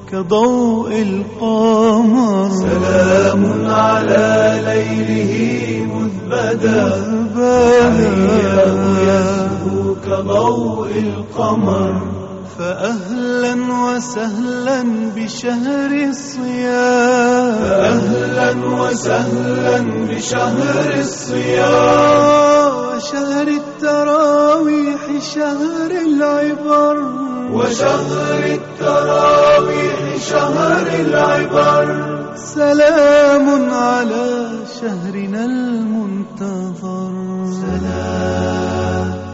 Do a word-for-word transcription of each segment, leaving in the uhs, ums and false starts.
كضوء القمر. سلام على ليله مذ بدا حياه يزهو كضوء القمر. فأهلا وسهلا بشهر الصيام، فأهلا وسهلا بشهر الصيام، وشهر التراويح شهر العبر، وشهر التراويح شهر العبر. سلام على شهرنا المنتظر. سلام.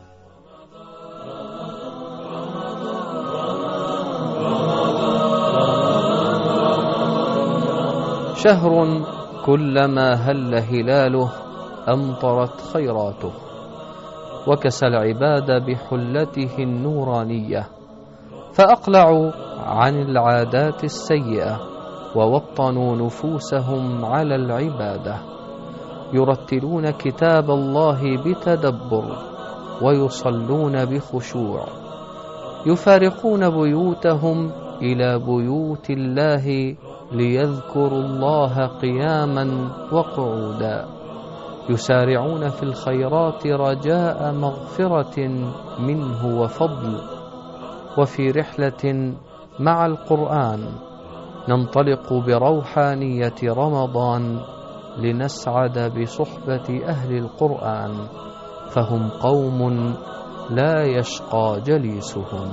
شهر كلما هل هلاله أمطرت خيراته، وكسى العباد بحلته النورانية، فأقلعوا عن العادات السيئة ووطنوا نفوسهم على العبادة، يرتلون كتاب الله بتدبر ويصلون بخشوع، يفارقون بيوتهم إلى بيوت الله ليذكروا الله قياما وقعودا، يسارعون في الخيرات رجاء مغفرة منه وفضل. وفي رحلة مع القرآن ننطلق بروحانية رمضان لنسعد بصحبة أهل القرآن، فهم قوم لا يشقى جليسهم.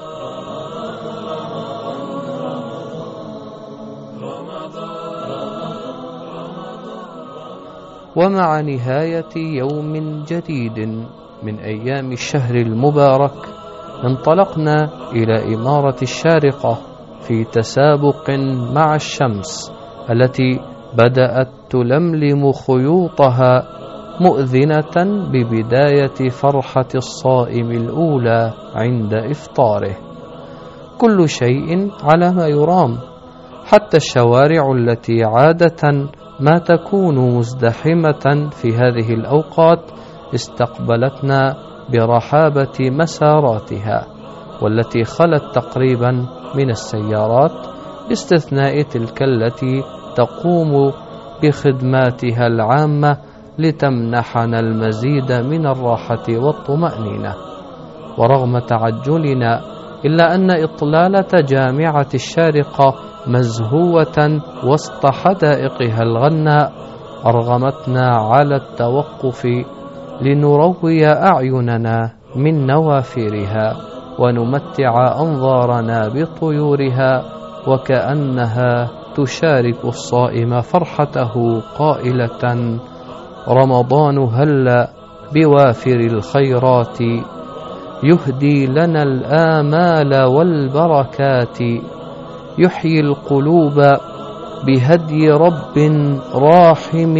ومع نهاية يوم جديد من أيام الشهر المبارك انطلقنا إلى إمارة الشارقة في تسابق مع الشمس التي بدأت تلملم خيوطها مؤذنة ببداية فرحة الصائم الأولى عند إفطاره. كل شيء على ما يرام، حتى الشوارع التي عادة ما تكون مزدحمة في هذه الأوقات استقبلتنا برحابة مساراتها، والتي خلت تقريبا من السيارات باستثناء تلك التي تقوم بخدماتها العامة لتمنحنا المزيد من الراحة والطمأنينة. ورغم تعجلنا إلا أن إطلالة جامعة الشارقة مزهوة وسط حدائقها الغناء أرغمتنا على التوقف لنروي أعيننا من نوافرها ونمتع أنظارنا بطيورها، وكأنها تشارك الصائم فرحته قائلة: رمضان هل بوافر الخيرات يهدي لنا الآمال والبركات، يحيي القلوب بهدي رب راحم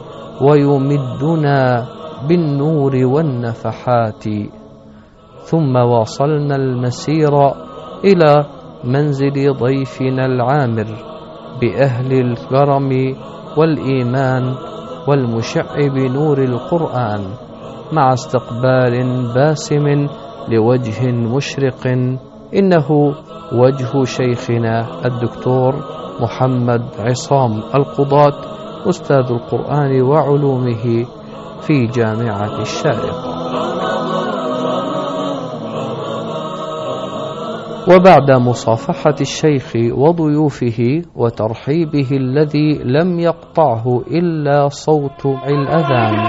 ويمدنا بالنور والنفحات. ثم واصلنا المسير إلى منزل ضيفنا العامر بأهل الكرم والإيمان والمشع بنور القرآن، مع استقبال باسم لوجه مشرق، إنه وجه شيخنا الدكتور محمد عصام القضاة، أستاذ القرآن وعلومه في جامعة الشارقة. وبعد مصافحة الشيخ وضيوفه وترحيبه الذي لم يقطعه إلا صوت الأذان،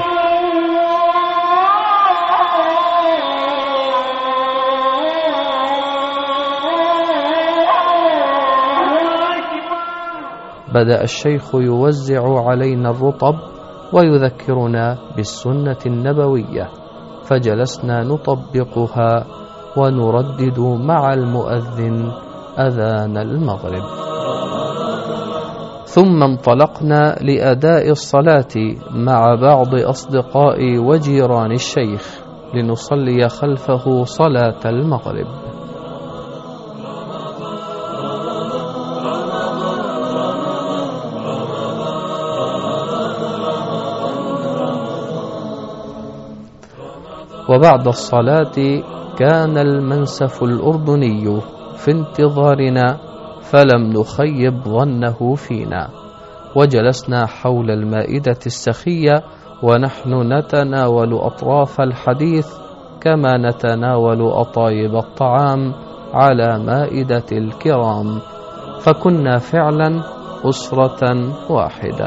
بدأ الشيخ يوزع علينا الرطب ويذكرنا بالسنة النبوية، فجلسنا نطبقها ونردد مع المؤذن أذان المغرب. ثم انطلقنا لأداء الصلاة مع بعض أصدقاء وجيران الشيخ لنصلي خلفه صلاة المغرب. وبعد الصلاة كان المنسف الأردني في انتظارنا، فلم نخيب ظنه فينا، وجلسنا حول المائدة السخية ونحن نتناول أطراف الحديث كما نتناول أطايب الطعام على مائدة الكرام، فكنا فعلا أسرة واحدة.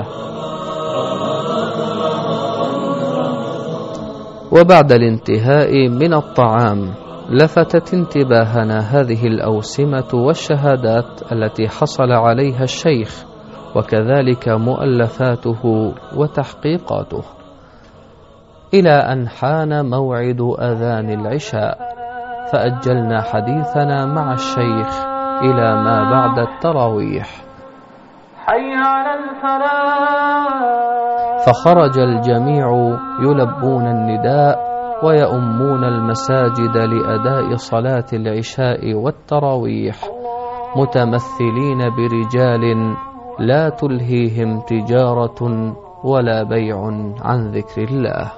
وبعد الانتهاء من الطعام لفتت انتباهنا هذه الأوسمة والشهادات التي حصل عليها الشيخ، وكذلك مؤلفاته وتحقيقاته، إلى أن حان موعد أذان العشاء، فأجلنا حديثنا مع الشيخ إلى ما بعد التراويح. حي على الفلاح. فخرج الجميع يلبون النداء ويؤمون المساجد لأداء صلاة العشاء والتراويح، متمثلين برجال لا تلهيهم تجارة ولا بيع عن ذكر الله.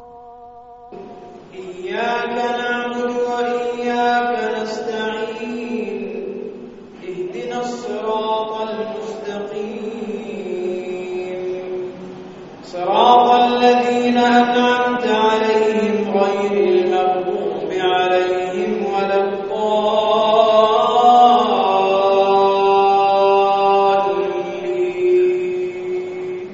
إياك نعبد وإياك نستعين، اهدنا الصراط المستقيم، صراط الذين أنعمت عليهم غير المغضوب عليهم ولا الضالين.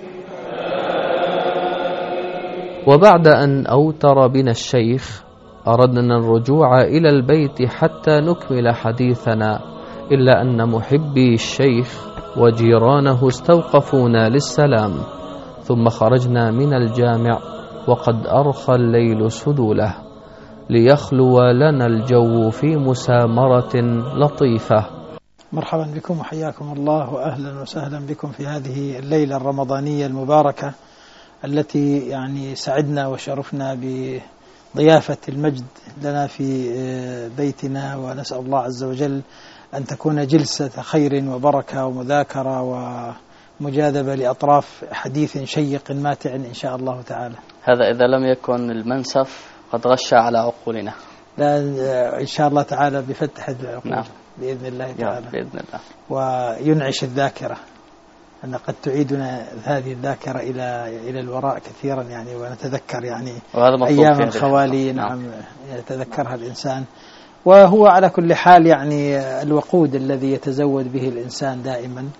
وبعد أن أوتر بنا الشيخ أردنا الرجوع إلى البيت حتى نكمل حديثنا، إلا أن محبي الشيخ وجيرانه استوقفونا للسلام، ثم خرجنا من الجامع وقد أرخى الليل سدوله، ليخلو لنا الجو في مسامرة لطيفة. مرحبا بكم وحياكم الله، وأهلا وسهلا بكم في هذه الليلة الرمضانية المباركة التي يعني سعدنا وشرفنا بضيافة المجد لنا في بيتنا، ونسأل الله عز وجل أن تكون جلسة خير وبركة ومذاكرة ومجاذبة لأطراف حديث شيق ماتع إن شاء الله تعالى. هذا إذا لم يكن المنسف قد غش على عقولنا. لا إن شاء الله تعالى بفتح العقول. نعم. بإذن الله تعالى. بإذن الله. وينعش الذاكرة، أن قد تعيدنا هذه الذاكرة إلى إلى الوراء كثيرا يعني، ونتذكر يعني أيام الخوالي. نعم. يتذكرها الإنسان، وهو على كل حال يعني الوقود الذي يتزود به الإنسان دائما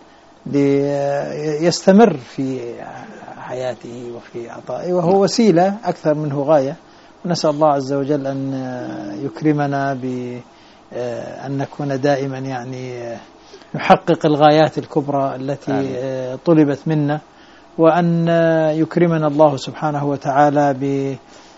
ليستمر في حياته وفي عطائه، وهو وسيلة أكثر منه غاية. ونسأل الله عز وجل أن يكرمنا بأن نكون دائما يعني نحقق الغايات الكبرى التي طلبت منا، وأن يكرمنا الله سبحانه وتعالى بأن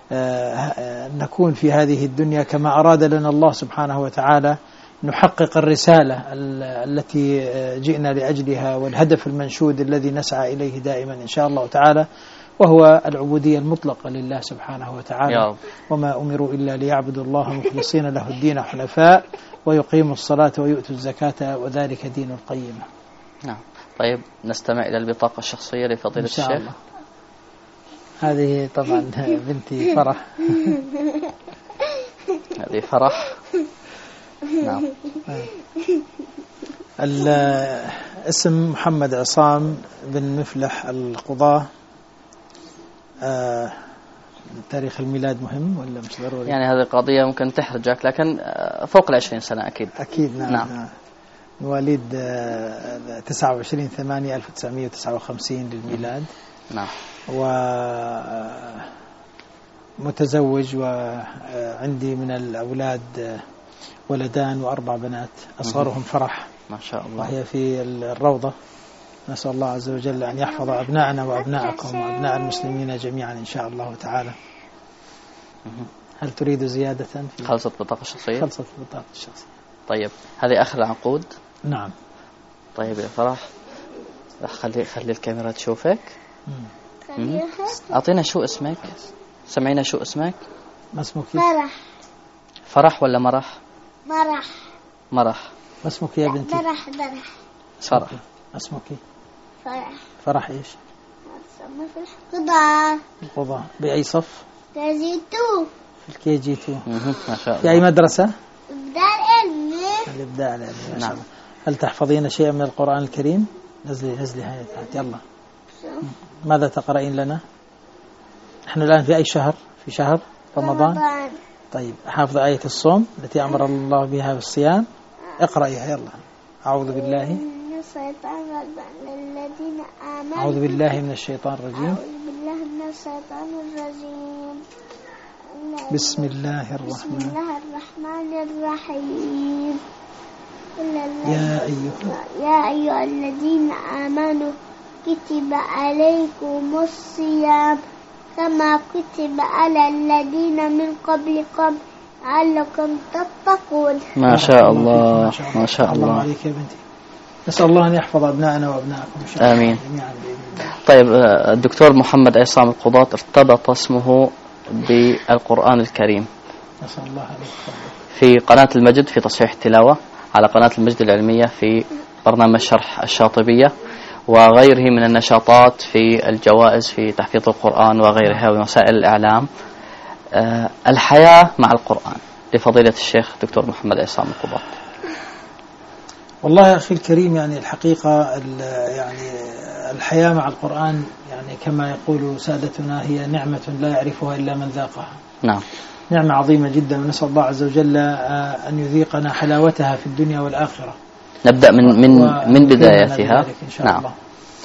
نكون في هذه الدنيا كما أراد لنا الله سبحانه وتعالى، نحقق الرسالة التي جئنا لأجلها والهدف المنشود الذي نسعى إليه دائما إن شاء الله تعالى، وهو العبودية المطلقة لله سبحانه وتعالى. وما أمروا إلا ليعبدوا الله مخلصين له الدين حنفاء ويقيموا الصلاة ويؤتوا الزكاة وذلك دين القيمة. نعم. طيب نستمع إلى البطاقة الشخصية لفضيلة الشيخ. إن شاء الله. هذه طبعا بنتي فرح. هذه فرح. نعم. الاسم محمد عصام بن مفلح القضاة. آه تاريخ الميلاد مهم ولا مش ضروري؟ يعني هذه القضية ممكن تحرجك، لكن فوق العشرين سنة أكيد. أكيد. نعم. نعم. مواليد تسعة وعشرين ثمانية ألف وتسعمائة وتسعة وخمسين للميلاد. نعم. ومتزوج، وعندي من الأولاد ولدان وأربع بنات، أصغرهم فرح ما شاء الله، وهي في الروضة. نسأل الله عز وجل أن يحفظ أبناءنا وأبناءكم وأبناء المسلمين جميعا إن شاء الله تعالى. هل تريد زيادة؟ خلصت بطاقة الشخصية؟ خلصت بطاقة الشخصية. طيب هذه آخر العنقود؟ نعم. طيب يا فرح خلي خلي الكاميرا تشوفك. أعطينا شو اسمك؟ سمعينا شو اسمك؟ ما اسمك؟ فرح. فرح ولا مرح؟ مرح. مرح. ما اسمك يا بنتي؟ فرح. فرح. فرح. اسمك؟ فرح. فرح ايش؟ اسمه في القضاء. القضاء. بأي صف؟ كي جي تو. في الكي جي تو. ما شاء الله. في أي مدرسة؟ إبداع العلمي. الإبداع العلمي. نعم. هل تحفظين شيئا من القرآن الكريم؟ نزلي نزلي هاي يلا. ماذا تقرأين لنا؟ نحن الآن في أي شهر؟ في شهر رمضان. طيب حافظ آية الصوم التي أمر الله بها بالصيام، اقرأيها يلا. أعوذ بالله أعوذ بالله من الشيطان الرجيم. بسم الله الرحمن بسم الله الرحمن الرحيم. يا أيها يا أيها الذين آمنوا كتب عليكم الصيام كما كتب على الذين من قبلكم لعلكم تتقون. ما شاء الله ما شاء الله الله. عليك يا بنتي. نسأل الله أن يحفظ أبنائنا وأبنائكم إن شاء الله. آمين. جميعا. طيب الدكتور محمد عصام القضاة ارتبط اسمه بالقرآن الكريم نسأل الله عليك. في قناة المجد في تصحيح التلاوة، على قناة المجد العلمية في برنامج شرح الشاطبية، وغيره من النشاطات في الجوائز في تحفيظ القرآن وغيرها ووسائل الإعلام. أه الحياة مع القرآن لفضيلة الشيخ دكتور محمد عصام القضاة. والله يا أخي الكريم، يعني الحقيقة يعني الحياة مع القرآن يعني كما يقول سادتنا هي نعمة لا يعرفها إلا من ذاقها. نعم. نعمة عظيمة جدا، ونسأل الله عز وجل أن يذيقنا حلاوتها في الدنيا والآخرة. نبدأ من من من بدايتها. إن شاء نعم. الله.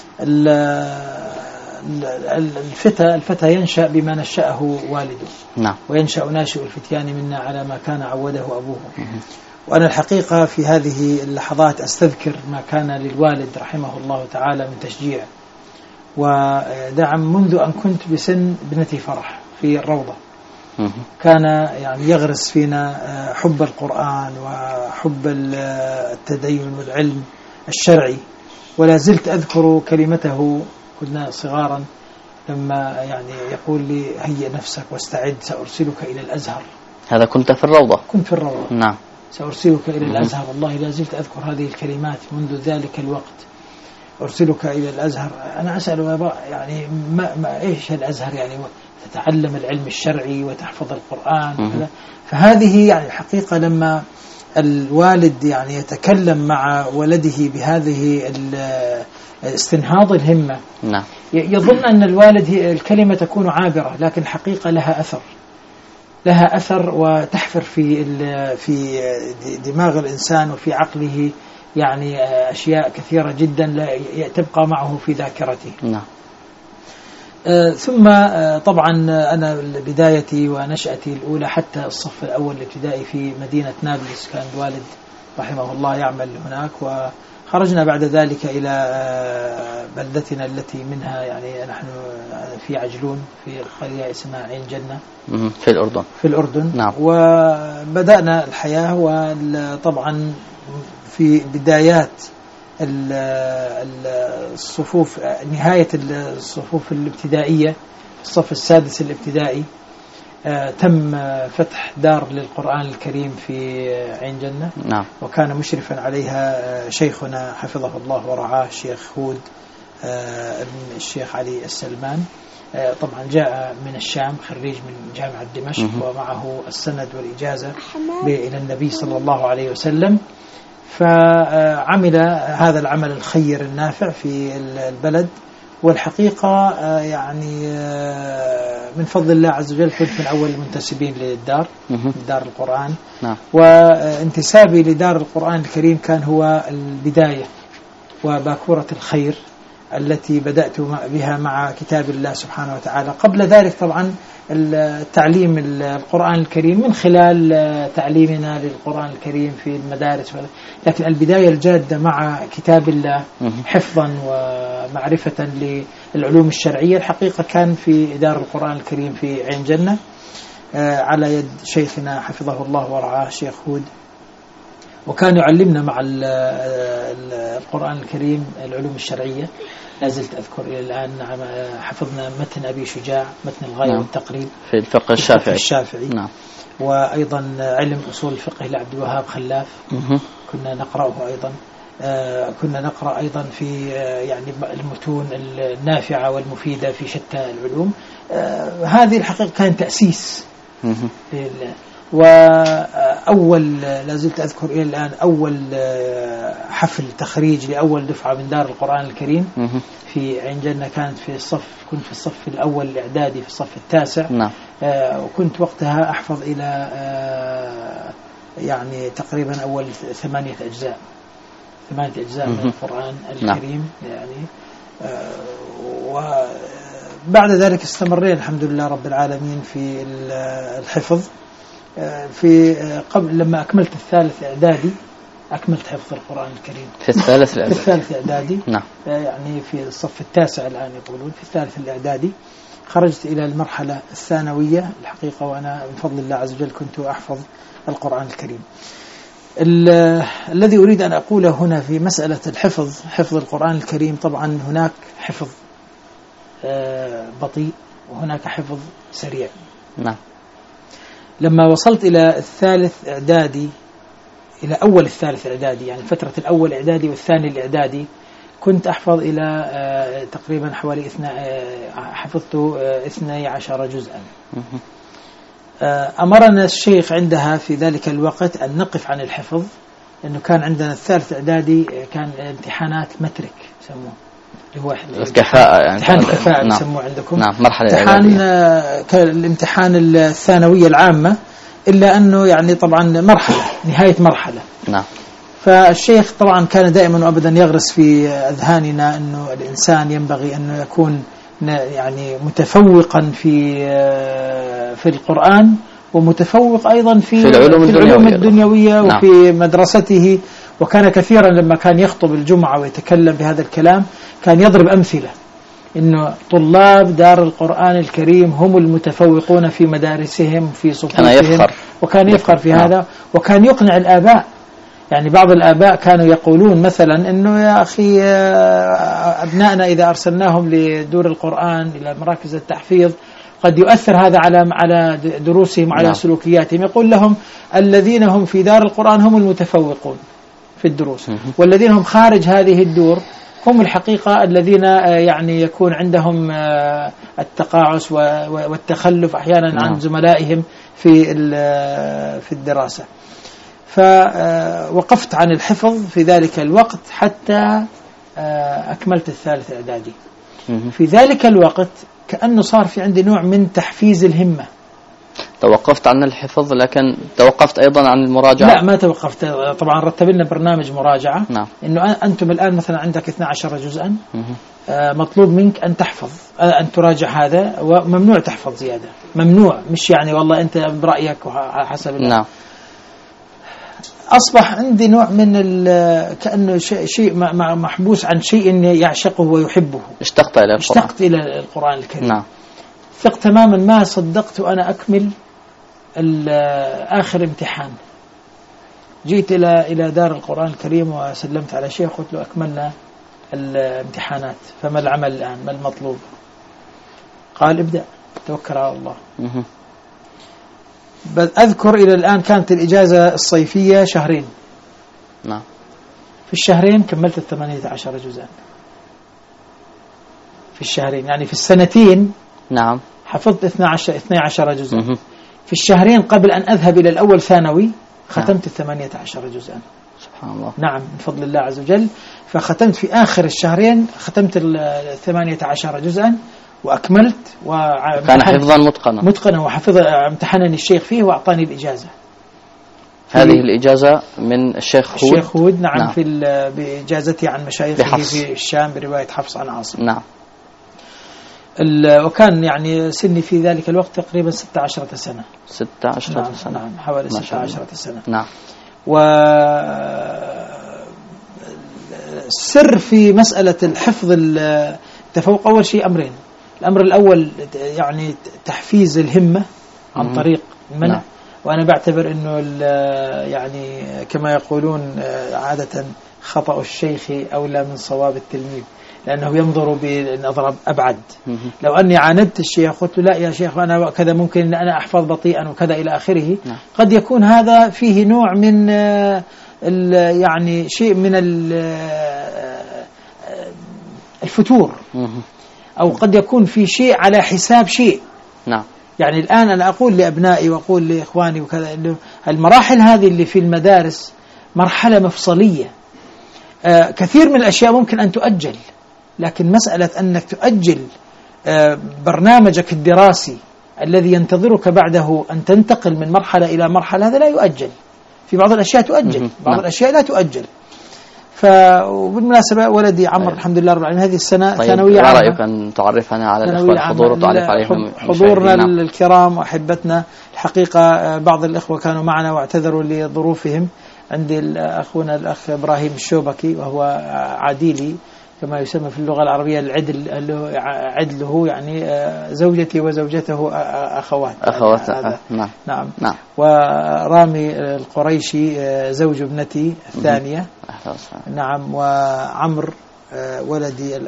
الفتى الفتى ينشأ بما نشأه والده. نعم. وينشأ ناشئ الفتيان منا على ما كان عوده أبوه. وأنا الحقيقة في هذه اللحظات أستذكر ما كان للوالد رحمه الله تعالى من تشجيع ودعم منذ أن كنت بسن ابنتي فرح في الروضة. كان يعني يغرس فينا حب القرآن وحب التدين والعلم الشرعي، ولا زلت أذكر كلمته كنا صغارا لما يعني يقول لي هيئ نفسك واستعد سأرسلك إلى الأزهر. هذا كنت في الروضة؟ كنت في الروضة. نعم. سأرسلك إلى الأزهر. والله لا زلت أذكر هذه الكلمات منذ ذلك الوقت. أرسلك إلى الأزهر. أنا أسأل يعني ما, ما إيش الأزهر؟ يعني تتعلم العلم الشرعي وتحفظ القرآن. فهذه يعني الحقيقة لما الوالد يعني يتكلم مع ولده بهذه استنهاض الهمة، نعم. يظن أن الوالد الكلمة تكون عابرة، لكن الحقيقة لها أثر لها أثر وتحفر في في دماغ الإنسان وفي عقله يعني أشياء كثيرة جدا لا تبقى معه في ذاكرته. نعم. آه ثم آه طبعا أنا بدايتي ونشأتي الأولى حتى الصف الأول الابتدائي في مدينة نابلس، كان الوالد رحمه الله يعمل هناك، وخرجنا بعد ذلك إلى آه بلدتنا التي منها يعني نحن في عجلون في القرية اسمها عين جنة في الأردن. في الأردن. نعم. وبدأنا الحياة، وطبعا في بدايات الصفوف نهاية الصفوف الابتدائية الصف السادس الابتدائي تم فتح دار للقرآن الكريم في عين جنة. نعم. وكان مشرفا عليها شيخنا حفظه الله ورعاه الشيخ هود ابن الشيخ علي السلمان. طبعا جاء من الشام خريج من جامعة دمشق ومعه السند والإجازة إلى النبي صلى الله عليه وسلم، فعمل هذا العمل الخير النافع في البلد. والحقيقة يعني من فضل الله عز وجل كنت من أول المنتسبين للدار دار القرآن. نعم. وانتسابي لدار القرآن الكريم كان هو البداية وباكورة الخير التي بدأت بها مع كتاب الله سبحانه وتعالى. قبل ذلك طبعا التعليم القرآن الكريم من خلال تعليمنا للقرآن الكريم في المدارس، لكن البداية الجادة مع كتاب الله حفظا ومعرفة للعلوم الشرعية الحقيقة كان في دار القرآن الكريم في عين جنة على يد شيخنا حفظه الله ورعاه الشيخ هود. وكان يعلمنا مع القرآن الكريم العلوم الشرعية. لازلت أذكر إلى الآن حفظنا متن أبي شجاع، متن الغاية نعم. والتقريب في الفقه الشافعي, الشافعي. نعم. وأيضا علم أصول الفقه لعبد الوهاب خلاف مه. كنا نقرأه أيضا. آه كنا نقرأ أيضا في آه يعني المتون النافعة والمفيدة في شتى العلوم. آه هذه الحقيقة كان تأسيس. وأول لازلت أذكر إلى الآن أول حفل تخريج لأول دفعة من دار القرآن الكريم في عين جنة كانت في الصف، كنت في الصف الأول الإعدادي في الصف التاسع. نعم. وكنت وقتها أحفظ إلى يعني تقريبا أول ثمانية أجزاء ثمانية أجزاء من القرآن الكريم. نعم. يعني وبعد ذلك استمرنا الحمد لله رب العالمين في الحفظ. في قبل لما أكملت الثالث إعدادي أكملت حفظ القرآن الكريم في الثالث الإعدادي. في الثالث إعدادي. نعم. يعني في الصف التاسع الآن يقولون، في الثالث الإعدادي خرجت إلى المرحلة الثانوية الحقيقة، وأنا من فضل الله عز وجل كنت أحفظ القرآن الكريم. الذي أريد أن أقوله هنا في مسألة الحفظ، حفظ القرآن الكريم، طبعا هناك حفظ بطيء وهناك حفظ سريع. نعم. لما وصلت إلى الثالث إعدادي، إلى أول الثالث إعدادي، يعني فترة الأول إعدادي والثاني الإعدادي، كنت أحفظ إلى تقريبا حوالي اثنا حفظت اثني عشر جزءا. أمرنا الشيخ عندها في ذلك الوقت أن نقف عن الحفظ، لأنه كان عندنا الثالث إعدادي كان امتحانات مترك يسموه، اللي هو الكفاءة، يعني امتحان الكفاءة يسموه عندكم. نعم. مرحلة امتحان الامتحان الثانوية العامة، إلا أنه يعني طبعا مرحلة نهاية مرحلة. نعم. فالشيخ طبعا كان دائما وأبدا يغرس في أذهاننا أنه الإنسان ينبغي أنه يكون يعني متفوقا في في القرآن، ومتفوق أيضا في, في العلوم, في العلوم الدنيوية, الدنيوية نعم. وفي مدرسته. وكان كثيرا لما كان يخطب الجمعة ويتكلم بهذا الكلام كان يضرب أمثلة إنه طلاب دار القرآن الكريم هم المتفوقون في مدارسهم في صفوفهم، وكان يفخر في هذا. وكان يقنع الآباء، يعني بعض الآباء كانوا يقولون مثلا إنه يا أخي أبنائنا إذا أرسلناهم لدور القرآن إلى مراكز التحفيظ قد يؤثر هذا على على دروسهم وعلى سلوكياتهم. يقول لهم الذين هم في دار القرآن هم المتفوقون في الدروس، والذين هم خارج هذه الدور هم الحقيقة الذين يعني يكون عندهم التقاعس والتخلف أحيانا عن زملائهم في في الدراسة. فوقفت عن الحفظ في ذلك الوقت حتى أكملت الثالث إعدادي. في ذلك الوقت كأنه صار في عندي نوع من تحفيز الهمة. توقفت عن الحفظ، لكن توقفت أيضا عن المراجعة؟ لا، ما توقفت. طبعا رتب لنا برنامج مراجعة. نعم. إنه أنتم الآن مثلا عندك اثنا عشر جزءا، مطلوب منك أن تحفظ، أن تراجع هذا، وممنوع تحفظ زيادة، ممنوع، مش يعني والله أنت برأيك وحسب. نعم. أصبح عندي نوع من كأنه شيء محبوس عن شيء يعشقه ويحبه. اشتقت إلى القرآن. اشتقت إلى القرآن الكريم. نعم. ثق تماما ما صدقت أنا أكمل آخر امتحان. جيت إلى إلى دار القرآن الكريم وسلمت على شيخ، قلت له أكملنا الامتحانات، فما العمل الآن، ما المطلوب؟ قال ابدأ، توكل على الله. مه. أذكر إلى الآن كانت الإجازة الصيفية شهرين. نعم. في الشهرين كملت الثمانية عشر جزءا في الشهرين، يعني في السنتين. نعم. حفظت اثنا عشر اثني عشر جزءا. في الشهرين قبل أن أذهب إلى الأول ثانوي ختمت نعم. الثمانية عشر جزءا. سبحان الله. نعم، من فضل الله عز وجل. فختمت في آخر الشهرين، ختمت الثمانية عشر جزءا وأكملت. وكان حفظا متقنا متقنا وحفظ امتحنني الشيخ فيه وأعطاني الإجازة. هذه الإجازة من الشيخ هود. الشيخ هود. نعم, نعم. في بإجازتي عن مشايخه في الشام برواية حفص عن عاصم. نعم. وكان يعني سني في ذلك الوقت تقريبا ستة عشرة سنة. ستة عشرة نعم سنة. نعم، حوالي ستة عشرة سنة. نعم. والسر في مسألة الحفظ التفوق أول شيء أمرين. الأمر الأول يعني تحفيز الهمة عن طريق المنع. نعم. وأنا بعتبر أنه يعني كما يقولون عادة خطأ الشيخ أولى من صواب التلميذ، لأنه ينظر بنظرة أبعد. لو أني عاندت الشيخ قلت له لا يا شيخ أنا كذا ممكن أن أنا أحفظ بطيئا وكذا إلى آخره، نعم. قد يكون هذا فيه نوع من يعني شيء من الفتور، أو قد يكون في شيء على حساب شيء. نعم. يعني الآن أنا أقول لأبنائي وأقول لإخواني وكذا إنه المراحل هذه اللي في المدارس مرحلة مفصلية. آه كثير من الأشياء ممكن أن تؤجل، لكن مسألة أنك تؤجل آه برنامجك الدراسي الذي ينتظرك بعده أن تنتقل من مرحلة إلى مرحلة، هذا لا يؤجل. في بعض الأشياء تؤجل، بعض الأشياء لا تؤجل. فبالمناسبة ولدي عمر الحمد لله رب العالمين هذه السنة طيب ثانوية عامة. رأيك أن تعرفنا على الإخوة الحضور وتعرف عليهم حضورنا الكرام وأحبتنا؟ الحقيقة بعض الإخوة كانوا معنا واعتذروا لظروفهم. عندي أخونا الأخ إبراهيم الشوبكي وهو عديلي كما يسمى في اللغة العربية العدل، عدله يعني زوجتي وزوجته أخوات أخوات نعم. نعم نعم. ورامي القريشي زوج ابنتي الثانية نعم. وعمر ولدي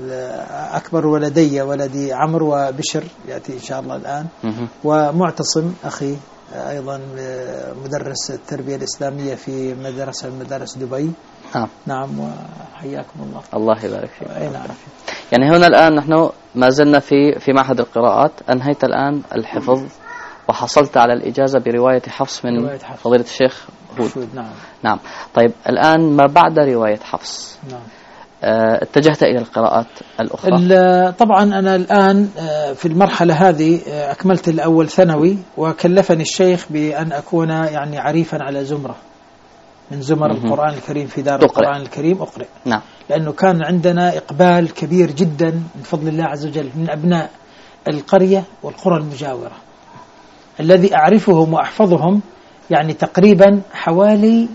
أكبر ولدي ولدي عمر وبشر يأتي إن شاء الله الآن. ومعتصم أخي أيضا مدرس التربية الإسلامية في مدرسة من مدارس دبي. نعم. نعم وحياكم الله. الله يبارك فيك. أي نعم. يعني هنا الآن نحن ما زلنا في في معهد القراءات. أنهيت الآن الحفظ وحصلت على الإجازة برواية حفص من رواية حفص. فضيلة الشيخ هود. نعم. نعم. طيب الآن ما بعد رواية حفص نعم. اه اتجهت إلى القراءات الأخرى. طبعا أنا الآن في المرحلة هذه أكملت الأول ثانوي، وكلفني الشيخ بأن أكون يعني عريفا على زمرة من زمر القرآن الكريم في دار تقرأ. القرآن الكريم أقرأ. نعم. لأنه كان عندنا إقبال كبير جدا من فضل الله عز وجل من أبناء القرية والقرى المجاورة الذي أعرفهم وأحفظهم، يعني تقريبا حوالي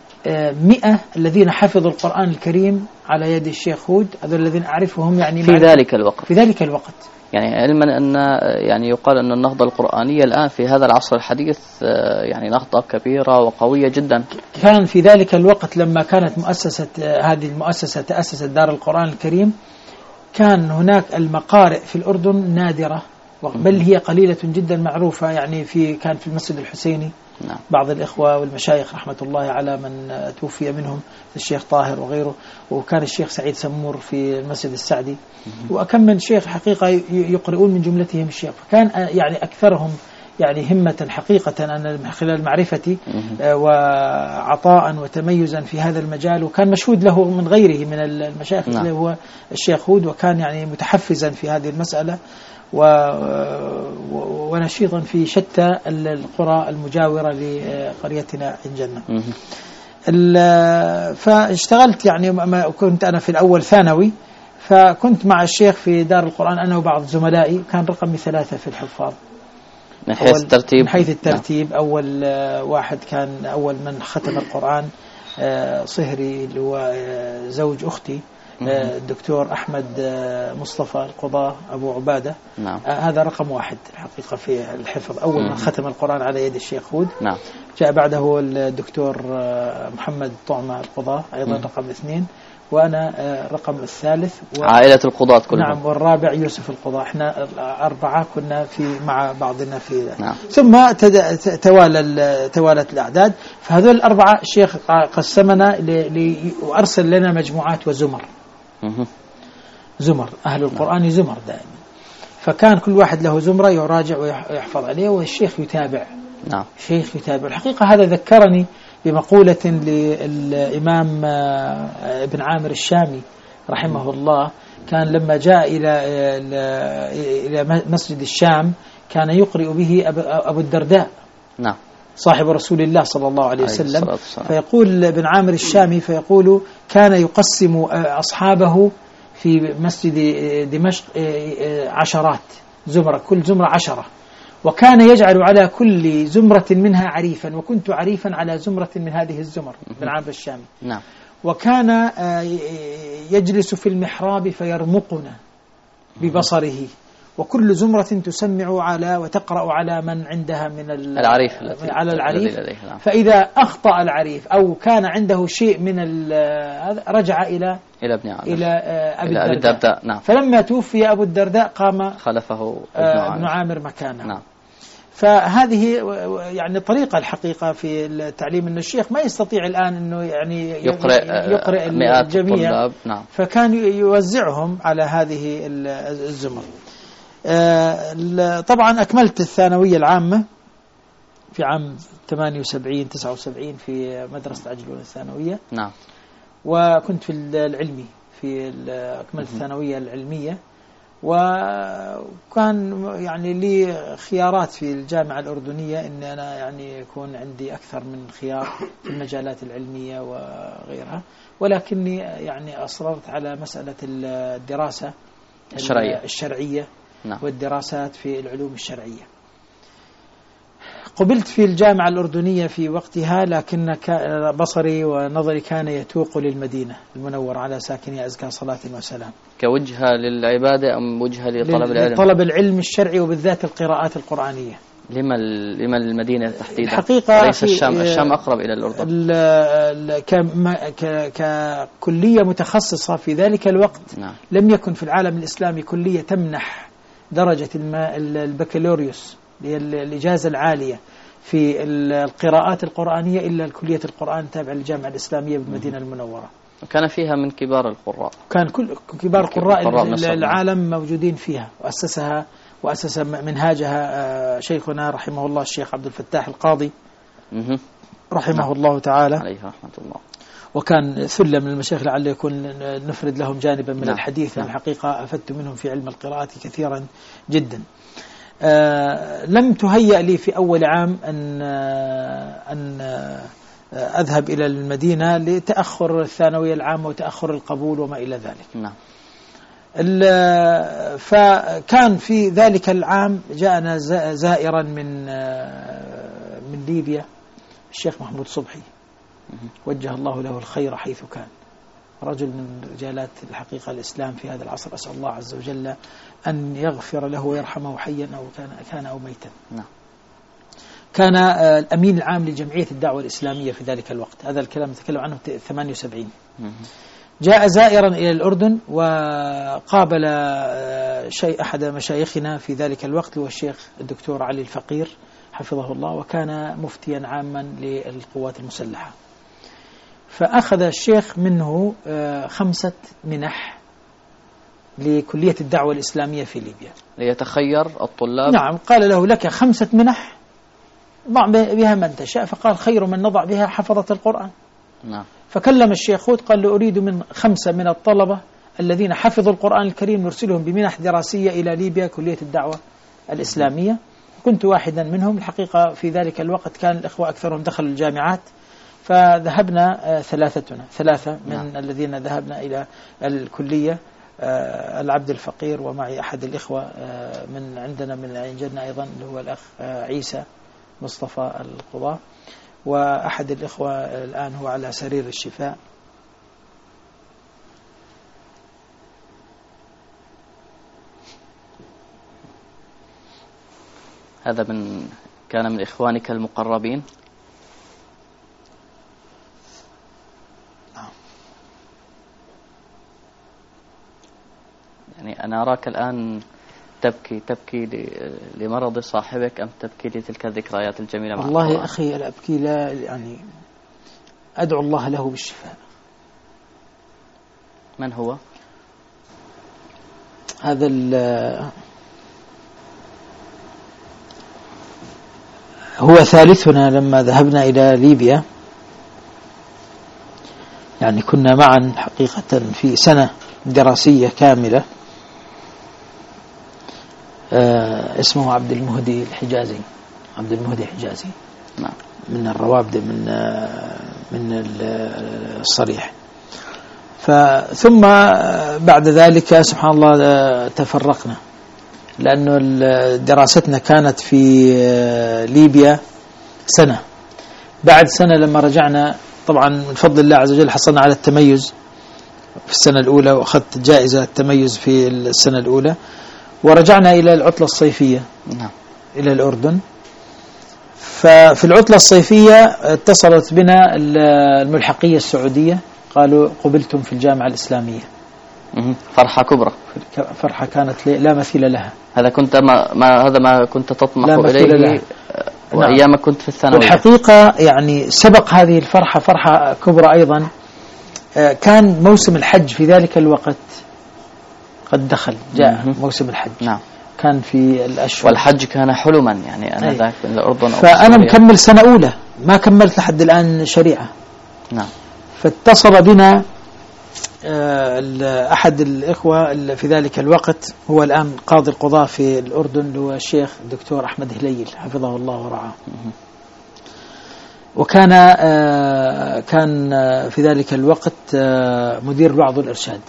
مئة الذين حفظوا القرآن الكريم على يد الشيخ هود، هذول الذين أعرفهم يعني في ذلك الوقت. في ذلك الوقت يعني علما أن يعني يقال أن النهضة القرآنية الآن في هذا العصر الحديث يعني نهضة كبيرة وقوية جدا. كان في ذلك الوقت لما كانت مؤسسة هذه المؤسسة تأسست دار القرآن الكريم، كان هناك المقارئ في الأردن نادرة، بل هي قليلة جدا معروفة. يعني في كان في المسجد الحسيني نعم. بعض الإخوة والمشايخ رحمة الله على من توفي منهم الشيخ طاهر وغيره، وكان الشيخ سعيد سمور في المسجد السعدي، وأكم من شيخ حقيقة يقرؤون من جملتهم الشيخ. فكان يعني أكثرهم يعني همة حقيقة أنا من خلال معرفتي وعطاء وتميزا في هذا المجال، وكان مشهود له من غيره من المشايخ اللي هو الشيخ هود، وكان يعني متحفزا في هذه المسألة ونشيطا في شتى القرى المجاورة لقريتنا الجنة. فاشتغلت يعني كنت أنا في الأول ثانوي، فكنت مع الشيخ في دار القرآن أنا وبعض زملائي، كان رقمي ثلاثة في الحفاظ من حيث الترتيب. من حيث الترتيب نعم. أول واحد كان أول من ختم القرآن صهري اللي هو زوج أختي الدكتور أحمد مصطفى القضاة أبو عبادة. نعم. هذا رقم واحد الحقيقة في الحفظ، أول من ختم القرآن على يد الشيخ هود. نعم. جاء بعده الدكتور محمد طعمة القضاة أيضا مم. رقم اثنين، وأنا رقم الثالث و... عائلة القضاة كلهم. نعم. والرابع يوسف القضاة. احنا أربعة كنا في مع بعضنا في نعم. ثم تد... توالى توالت الأعداد. فهذول الأربعة الشيخ قسمنا ل... ل... وأرسل لنا مجموعات وزمر. زمر أهل القرآن زمر دائما، فكان كل واحد له زمرة يراجع ويحفظ عليه، والشيخ يتابع. نعم. الشيخ يتابع. الحقيقة هذا ذكرني بمقولة للإمام ابن عامر الشامي رحمه الله، كان لما جاء إلى إلى مسجد الشام كان يقرئ به أبو الدرداء. نعم. صاحب رسول الله صلى الله عليه وسلم. فيقول ابن عامر الشامي فيقول كان يقسم أصحابه في مسجد دمشق عشرات زمرة، كل زمرة عشرة، وكان يجعل على كل زمرة منها عريفا، وكنت عريفا على زمرة من هذه الزمر ابن عامر الشامي. نعم. وكان يجلس في المحراب فيرمقنا ببصره، وكل زمرة تسمع على وتقرأ على من عندها من العريف على العريف. فإذا أخطأ العريف أو كان عنده شيء من رجع إلى إلى ابن عامر إلى أبي الدرداء. الدرداء. نعم. فلما توفي أبو الدرداء قام خلفه ابن عامر مكانه. نعم. فهذه يعني طريقة الحقيقة في التعليم، أن الشيخ ما يستطيع الآن أنه يعني يقرأ, يقرأ مئات الجميع. الطلاب. نعم. فكان يوزعهم على هذه الزمر. طبعا أكملت الثانوية العامة في عام ثمانية وسبعين تسعة وسبعين في مدرسة عجلون الثانوية. نعم. وكنت في العلمي في أكملت الثانوية العلمية، وكان يعني لي خيارات في الجامعة الأردنية إن أنا يعني يكون عندي أكثر من خيار في المجالات العلمية وغيرها، ولكني يعني أصررت على مسألة الدراسة الشرعية, الشرعية نعم. والدراسات في العلوم الشرعية. قبلت في الجامعة الأردنية في وقتها، لكن بصري ونظري كان يتوق للمدينة المنورة على ساكنها أزكى صلاة وسلام. كوجهة للعبادة أم وجهة لطلب العلم؟ لطلب العلم الشرعي وبالذات القراءات القرآنية. لما لما المدينة تحديدا؟ الحقيقة ليس الشام، الشام أقرب إلى الأردن. ككلية متخصصة في ذلك الوقت، نعم. لم يكن في العالم الإسلامي كلية تمنح درجة البكالوريوس الإجازة العالية في القراءات القرآنية إلا الكلية القرآن التابعة للجامعة الإسلامية بالمدينة المنورة. وكان فيها من كبار القراء، كان كل كبار قراء العالم موجودين فيها، وأسسها وأسس منهاجها شيخنا رحمه الله الشيخ عبد الفتاح القاضي رحمه الله تعالى عليه رحمة الله. وكان ثلة من المشايخ لعل يكون نفرد لهم جانبا من نعم. الحديث. نعم. الحقيقة أفدت منهم في علم القراءات كثيرا جدا. آه لم تهيأ لي في أول عام أن آه أن آه أذهب إلى المدينة لتأخر الثانوية العامة وتأخر القبول وما إلى ذلك. نعم. فكان في ذلك العام جاءنا زائرا من آه من ليبيا الشيخ محمود صبحي، وجه الله له الخير حيث كان، رجل من رجالات الحقيقة الإسلام في هذا العصر. أسأل الله عز وجل أن يغفر له ويرحمه حيا أو كان كان أو ميتا. نعم. كان الأمين العام لجمعية الدعوة الإسلامية في ذلك الوقت، هذا الكلام نتكلم عنه ثمانية وسبعين. جاء زائرا إلى الأردن وقابل شيء أحد مشايخنا في ذلك الوقت هو الشيخ الدكتور علي الفقير حفظه الله، وكان مفتيا عاما للقوات المسلحة. فأخذ الشيخ منه خمسة منح لكلية الدعوة الإسلامية في ليبيا ليتخير الطلاب. نعم. قال له لك خمسة منح ضع بها من تشاء، فقال خير من نضع بها حفظة القرآن. نعم. فكلم الشيخ هود قال له أريد من خمسة من الطلبة الذين حفظوا القرآن الكريم نرسلهم بمنح دراسية إلى ليبيا كلية الدعوة الإسلامية. كنت واحدا منهم. الحقيقة في ذلك الوقت كان الإخوة أكثرهم دخلوا الجامعات، فذهبنا ثلاثتنا ثلاثة من نعم. الذين ذهبنا إلى الكلية، العبد الفقير، ومعي أحد الإخوة من عندنا من عندنا أيضا اللي هو الأخ عيسى مصطفى القضاء، وأحد الإخوة الآن هو على سرير الشفاء. هذا من كان من إخوانك المقربين؟ يعني أنا أراك الآن تبكي تبكي لمرض صاحبك أم تبكي لتلك الذكريات الجميلة مع والله القرآن؟ أخي أنا أبكي، لا يعني أدعو الله له بالشفاء. من هو؟ هذا هو ثالثنا لما ذهبنا إلى ليبيا، يعني كنا معا حقيقة في سنة دراسية كاملة. آه اسمه عبد المهدي الحجازي، عبد المهدي الحجازي. نعم. من الروابد من آه من الصريح. فثم بعد ذلك سبحان الله تفرقنا، لأنه دراستنا كانت في ليبيا سنة. بعد سنة لما رجعنا طبعا من فضل الله عز وجل حصلنا على التميز في السنة الأولى، وأخذت جائزة التميز في السنة الأولى، ورجعنا إلى العطلة الصيفية. نعم. إلى الأردن. ففي العطلة الصيفية اتصلت بنا الملحقية السعودية، قالوا قبلتم في الجامعة الإسلامية. فرحة كبرى. فرحة كانت لا مثيل لها. هذا كنت ما, ما هذا ما كنت تطمح إليه وأيام نعم. كنت في الثانوية. والحقيقة يعني سبق هذه الفرحة فرحة كبرى أيضا، كان موسم الحج في ذلك الوقت قد دخل، جاء موسم الحج. نعم. كان في الأشهر. والحج كان حلما يعني أنا ذاك من الأردن. فأنا مكمل سنة أولى ما كملت لحد الآن شريعة. نعم. فاتصل بنا أحد الإخوة في ذلك الوقت هو الآن قاضي القضاة في الأردن هو الشيخ الدكتور أحمد هليل حفظه الله ورعاه. وكان كان في ذلك الوقت مدير الوعظ والإرشاد.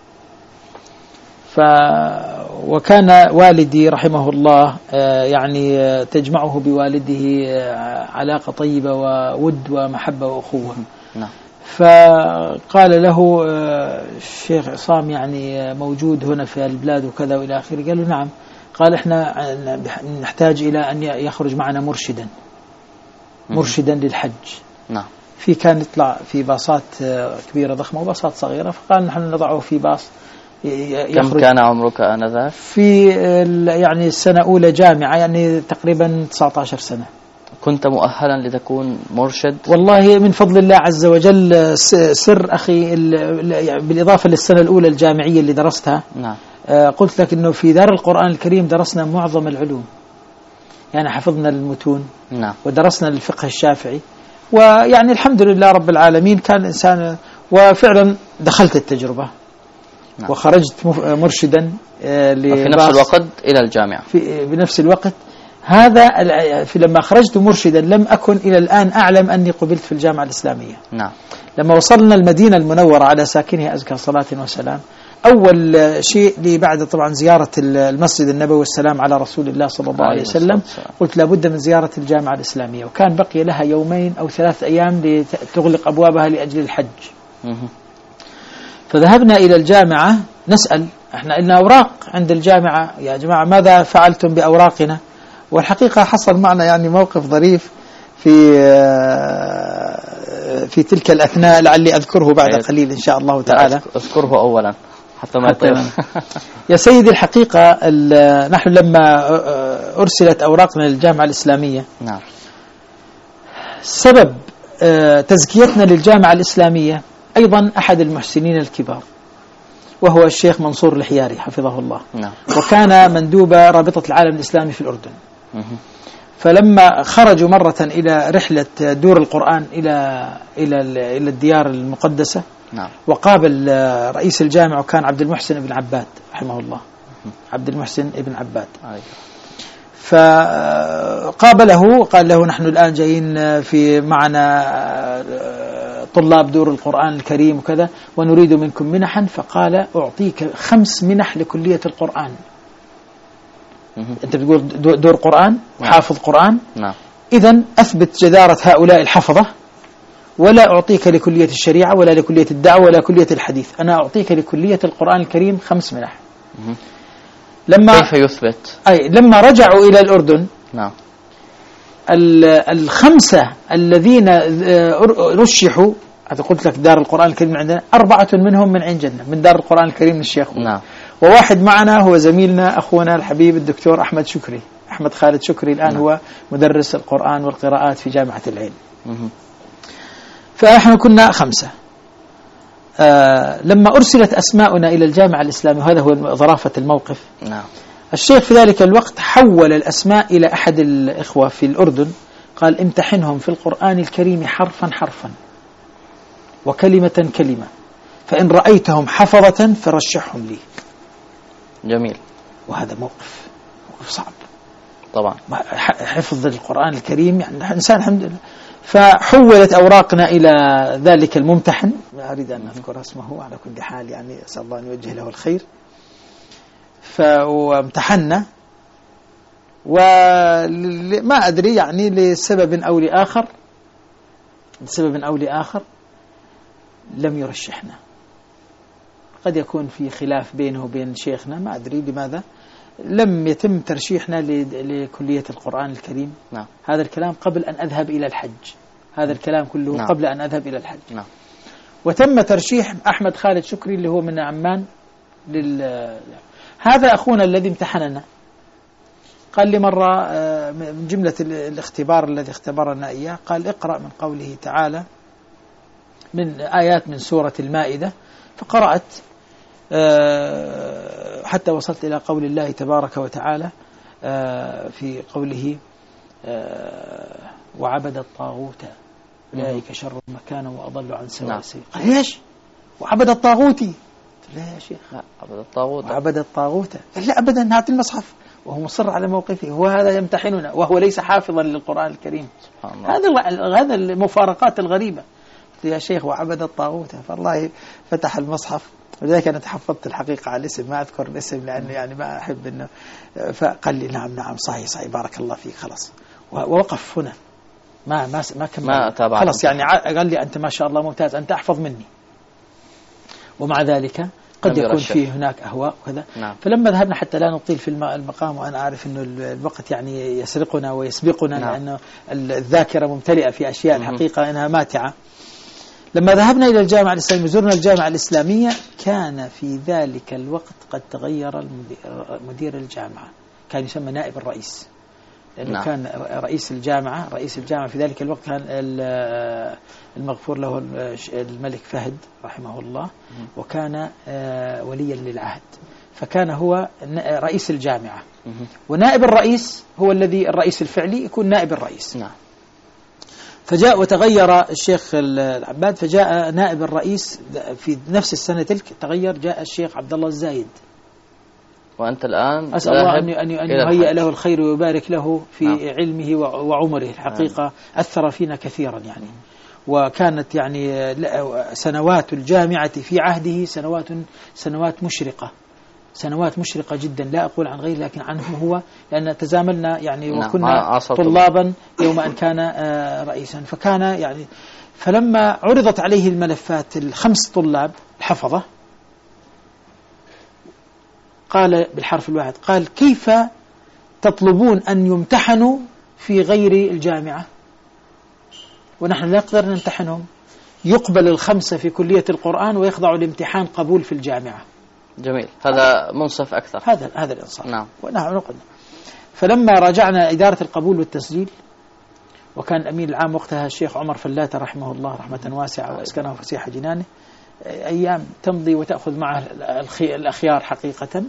ف وكان والدي رحمه الله يعني تجمعه بوالده علاقة طيبة وود ومحبة وأخوة. نعم. فقال له الشيخ عصام يعني موجود هنا في البلاد وكذا وإلى آخره. قال له نعم. قال احنا نحتاج إلى أن يخرج معنا مرشدا مرشدا للحج. نعم. في كان يطلع في باصات كبيرة ضخمة وباصات صغيرة. فقال نحن نضعه في باص. كم كان عمرك آنذاك؟ في يعني السنة أولى جامعة يعني تقريبا تسعة عشر سنة. كنت مؤهلا لتكون مرشد؟ والله من فضل الله عز وجل. سر أخي بالإضافة للسنة الأولى الجامعية اللي درستها. نعم. قلت لك إنه في دار القرآن الكريم درسنا معظم العلوم يعني حفظنا المتون. نعم. ودرسنا الفقه الشافعي ويعني الحمد لله رب العالمين كان إنسان. وفعلا دخلت التجربة. نعم. وخرجت مرشدا في نفس الوقت إلى الجامعة. في بنفس الوقت هذا في لما خرجت مرشدا لم أكن إلى الآن أعلم أني قبلت في الجامعة الإسلامية. نعم. لما وصلنا المدينة المنورة على ساكنها أزكى صلاة وسلام أول شيء لي بعد طبعا زيارة المسجد النبوي والسلام على رسول الله صلى الله عليه وسلم قلت لابد من زيارة الجامعة الإسلامية. وكان بقي لها يومين أو ثلاث أيام لتغلق أبوابها لأجل الحج. فذهبنا إلى الجامعة نسأل احنا لنا أوراق عند الجامعة يا جماعة ماذا فعلتم بأوراقنا. والحقيقة حصل معنا يعني موقف ظريف في في تلك الأثناء لعلي أذكره بعد قليل إن شاء الله تعالى. أذكره أولا حتى ما يطير. يا سيدي الحقيقة نحن لما أرسلت أوراقنا للجامعة الإسلامية. نعم. سبب تزكيتنا للجامعة الإسلامية أيضا أحد المحسنين الكبار وهو الشيخ منصور الحياري حفظه الله. نعم. وكان مندوب رابطة العالم الإسلامي في الأردن. فلما خرجوا مرة إلى رحلة دور القرآن إلى إلى إلى الديار المقدسة. نعم. وقابل رئيس الجامعة وكان عبد المحسن ابن عباد رحمه الله. عبد المحسن ابن عباد. فقابله قال له نحن الآن جايين في معنا طلاب دور القرآن الكريم وكذا ونريد منكم منحا. فقال أعطيك خمس منح لكلية القرآن. أنت بتقول دور قرآن وحافظ قرآن. نعم. إذن أثبت جدارة هؤلاء الحفظة ولا أعطيك لكلية الشريعة ولا لكلية الدعوة ولا كلية الحديث. أنا أعطيك لكلية القرآن الكريم خمس منح. لما كيف يثبت؟ أي لما رجعوا إلى الأردن. نعم. الخمسة الذين رشحوا هذا قلت لك دار القرآن الكريم عندنا أربعة منهم من عين جنة من دار القرآن الكريم الشيخ. نعم. وواحد معنا هو زميلنا أخونا الحبيب الدكتور أحمد شكري أحمد خالد شكري الآن. نعم. هو مدرس القرآن والقراءات في جامعة العين. فإحنا كنا خمسة. آه لما أرسلت أسماؤنا إلى الجامعة الإسلامية وهذا هو ظرافة الموقف. نعم. الشيخ في ذلك الوقت حول الأسماء إلى أحد الإخوة في الأردن قال امتحنهم في القرآن الكريم حرفا حرفا وكلمة كلمة فإن رأيتهم حفظة فرشحهم لي. جميل. وهذا موقف موقف صعب طبعا. حفظ القرآن الكريم يعني إنسان الحمد لله. فحولت أوراقنا إلى ذلك الممتحن لا أريد أن أذكر اسمه على كل حال يعني أسأل الله أن يوجه له الخير. فامتحنا وما أدري يعني لسبب أو لآخر لسبب أو لآخر لم يرشحنا. قد يكون في خلاف بينه وبين شيخنا ما أدري لماذا لم يتم ترشيحنا لكلية القرآن الكريم. نعم. هذا الكلام قبل أن أذهب إلى الحج. هذا الكلام كله. نعم. قبل أن أذهب إلى الحج. نعم. وتم ترشيح أحمد خالد شكري اللي هو من عمان لل... هذا أخونا الذي امتحننا قال لي مرة من جملة الاختبار الذي اختبرنا إياه قال اقرأ من قوله تعالى من آيات من سورة المائدة. فقرأت حتى وصلت إلى قول الله تبارك وتعالى في قوله وعبد الطاغوت أولئك شر مكانا وأضل عن سواء السبيل. قال ليش وعبد الطاغوتي؟ لا يا شيخ لا عبد الطاغوت عبد الطاغوت. قال لا أبدا هات المصحف، وهو مصر على موقفه، هو هذا يمتحننا وهو ليس حافظا للقرآن الكريم. هذا هذا المفارقات الغريبة يا شيخ وعبد الطاغوت. فالله فتح المصحف، ولذلك أنا تحفظت الحقيقة على الاسم، ما أذكر الاسم لأنه يعني ما أحب إنه. فقال لي نعم نعم صحيح صحيح بارك الله فيك خلاص، ووقف هنا ما ما ما كمل خلاص يعني. قال لي أنت ما شاء الله ممتاز، أنت أحفظ مني، ومع ذلك قد يكون فيه هناك أهواء وكذا. نعم. فلما ذهبنا حتى لا نطيل في المقام، وأنا أعرف إنه الوقت يعني يسرقنا ويسبقنا. نعم. لأنه الذاكرة ممتلئة في أشياء الحقيقة إنها ماتعة. لما ذهبنا إلى الجامعة الإسلامية وزرنا الجامعة الإسلامية، كان في ذلك الوقت قد تغير مدير الجامعة، كان يسمى نائب الرئيس، لأنه نعم. كان رئيس الجامعة رئيس الجامعة في ذلك الوقت كان المغفور له الملك فهد رحمه الله، وكان وليا للعهد، فكان هو رئيس الجامعة. ونائب الرئيس هو الذي الرئيس الفعلي يكون نائب الرئيس. نعم. فجاء وتغير الشيخ العباد، فجاء نائب الرئيس في نفس السنة تلك تغير، جاء الشيخ عبد الله الزايد. وأنت الآن أسأل الله أن أن أن يهيئ له الخير ويبارك له في نعم. علمه وعمره الحقيقة. نعم. أثر فينا كثيرا يعني، وكانت يعني سنوات الجامعة في عهده سنوات سنوات مشرقة سنوات مشرقة جدا، لا أقول عن غير لكن عنه هو، لأن تزاملنا يعني نعم. وكنا طلابا يوم أن كان رئيسا. فكان يعني فلما عرضت عليه الملفات الخمس طلاب الحفظة، قال بالحرف الواحد، قال كيف تطلبون أن يمتحنوا في غير الجامعة ونحن لا نقدر نمتحنهم؟ يقبل الخمسة في كلية القرآن ويخضعوا لامتحان قبول في الجامعة. جميل، هذا منصف أكثر. هذا هذا الإنصاف. نعم. ونحن نقول. فلما راجعنا إدارة القبول والتسجيل، وكان الأمين العام وقتها الشيخ عمر فلاتة رحمه الله رحمة واسعة وأسكنه فسيح جنانه، أيام تمضي وتأخذ معه الأخيار حقيقة.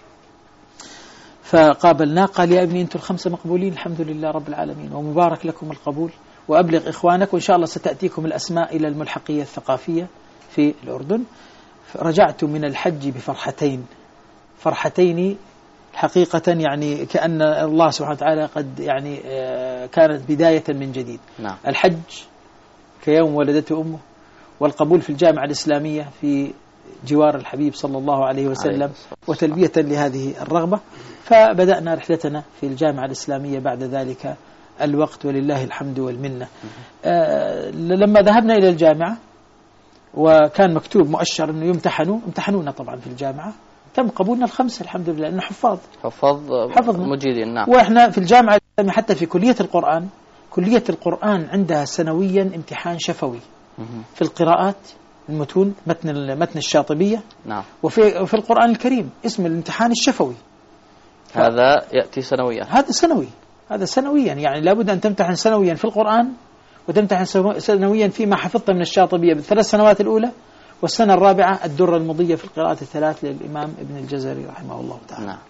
فقابلنا قال يا ابني أنتم الخمسة مقبولين الحمد لله رب العالمين، ومبارك لكم القبول، وأبلغ إخوانك وإن شاء الله ستأتيكم الأسماء إلى الملحقية الثقافية في الأردن. رجعت من الحج بفرحتين فرحتين حقيقة، يعني كأن الله سبحانه وتعالى قد يعني كانت بداية من جديد. نعم. الحج كيوم ولدته أمه، والقبول في الجامعة الإسلامية في جوار الحبيب صلى الله عليه وسلم، وتلبية لهذه الرغبة. فبدأنا رحلتنا في الجامعة الإسلامية بعد ذلك الوقت، ولله الحمد والمنة. آه لما ذهبنا إلى الجامعة وكان مكتوب مؤشر أنه يمتحنوا، امتحنونا طبعا في الجامعة، تم قبولنا الخمسة الحمد لله، لأنه حفاظ حفاظ حفظنا مجيدين. نعم. وإحنا في الجامعة الإسلامية حتى في كلية القرآن، كلية القرآن عندها سنويا امتحان شفوي في القراءات المتون، متن متن الشاطبية. نعم. وفي في القرآن الكريم اسم الامتحان الشفوي، هذا يأتي سنويا. هذا سنوي هذا سنويا يعني لابد أن تمتحن سنويا في القرآن، وتمتحن سنويا فيما حفظت من الشاطبية بالثلاث سنوات الأولى، والسنة الرابعة الدرة المضية في القراءات الثلاث للإمام ابن الجزري رحمه الله تعالى. نعم.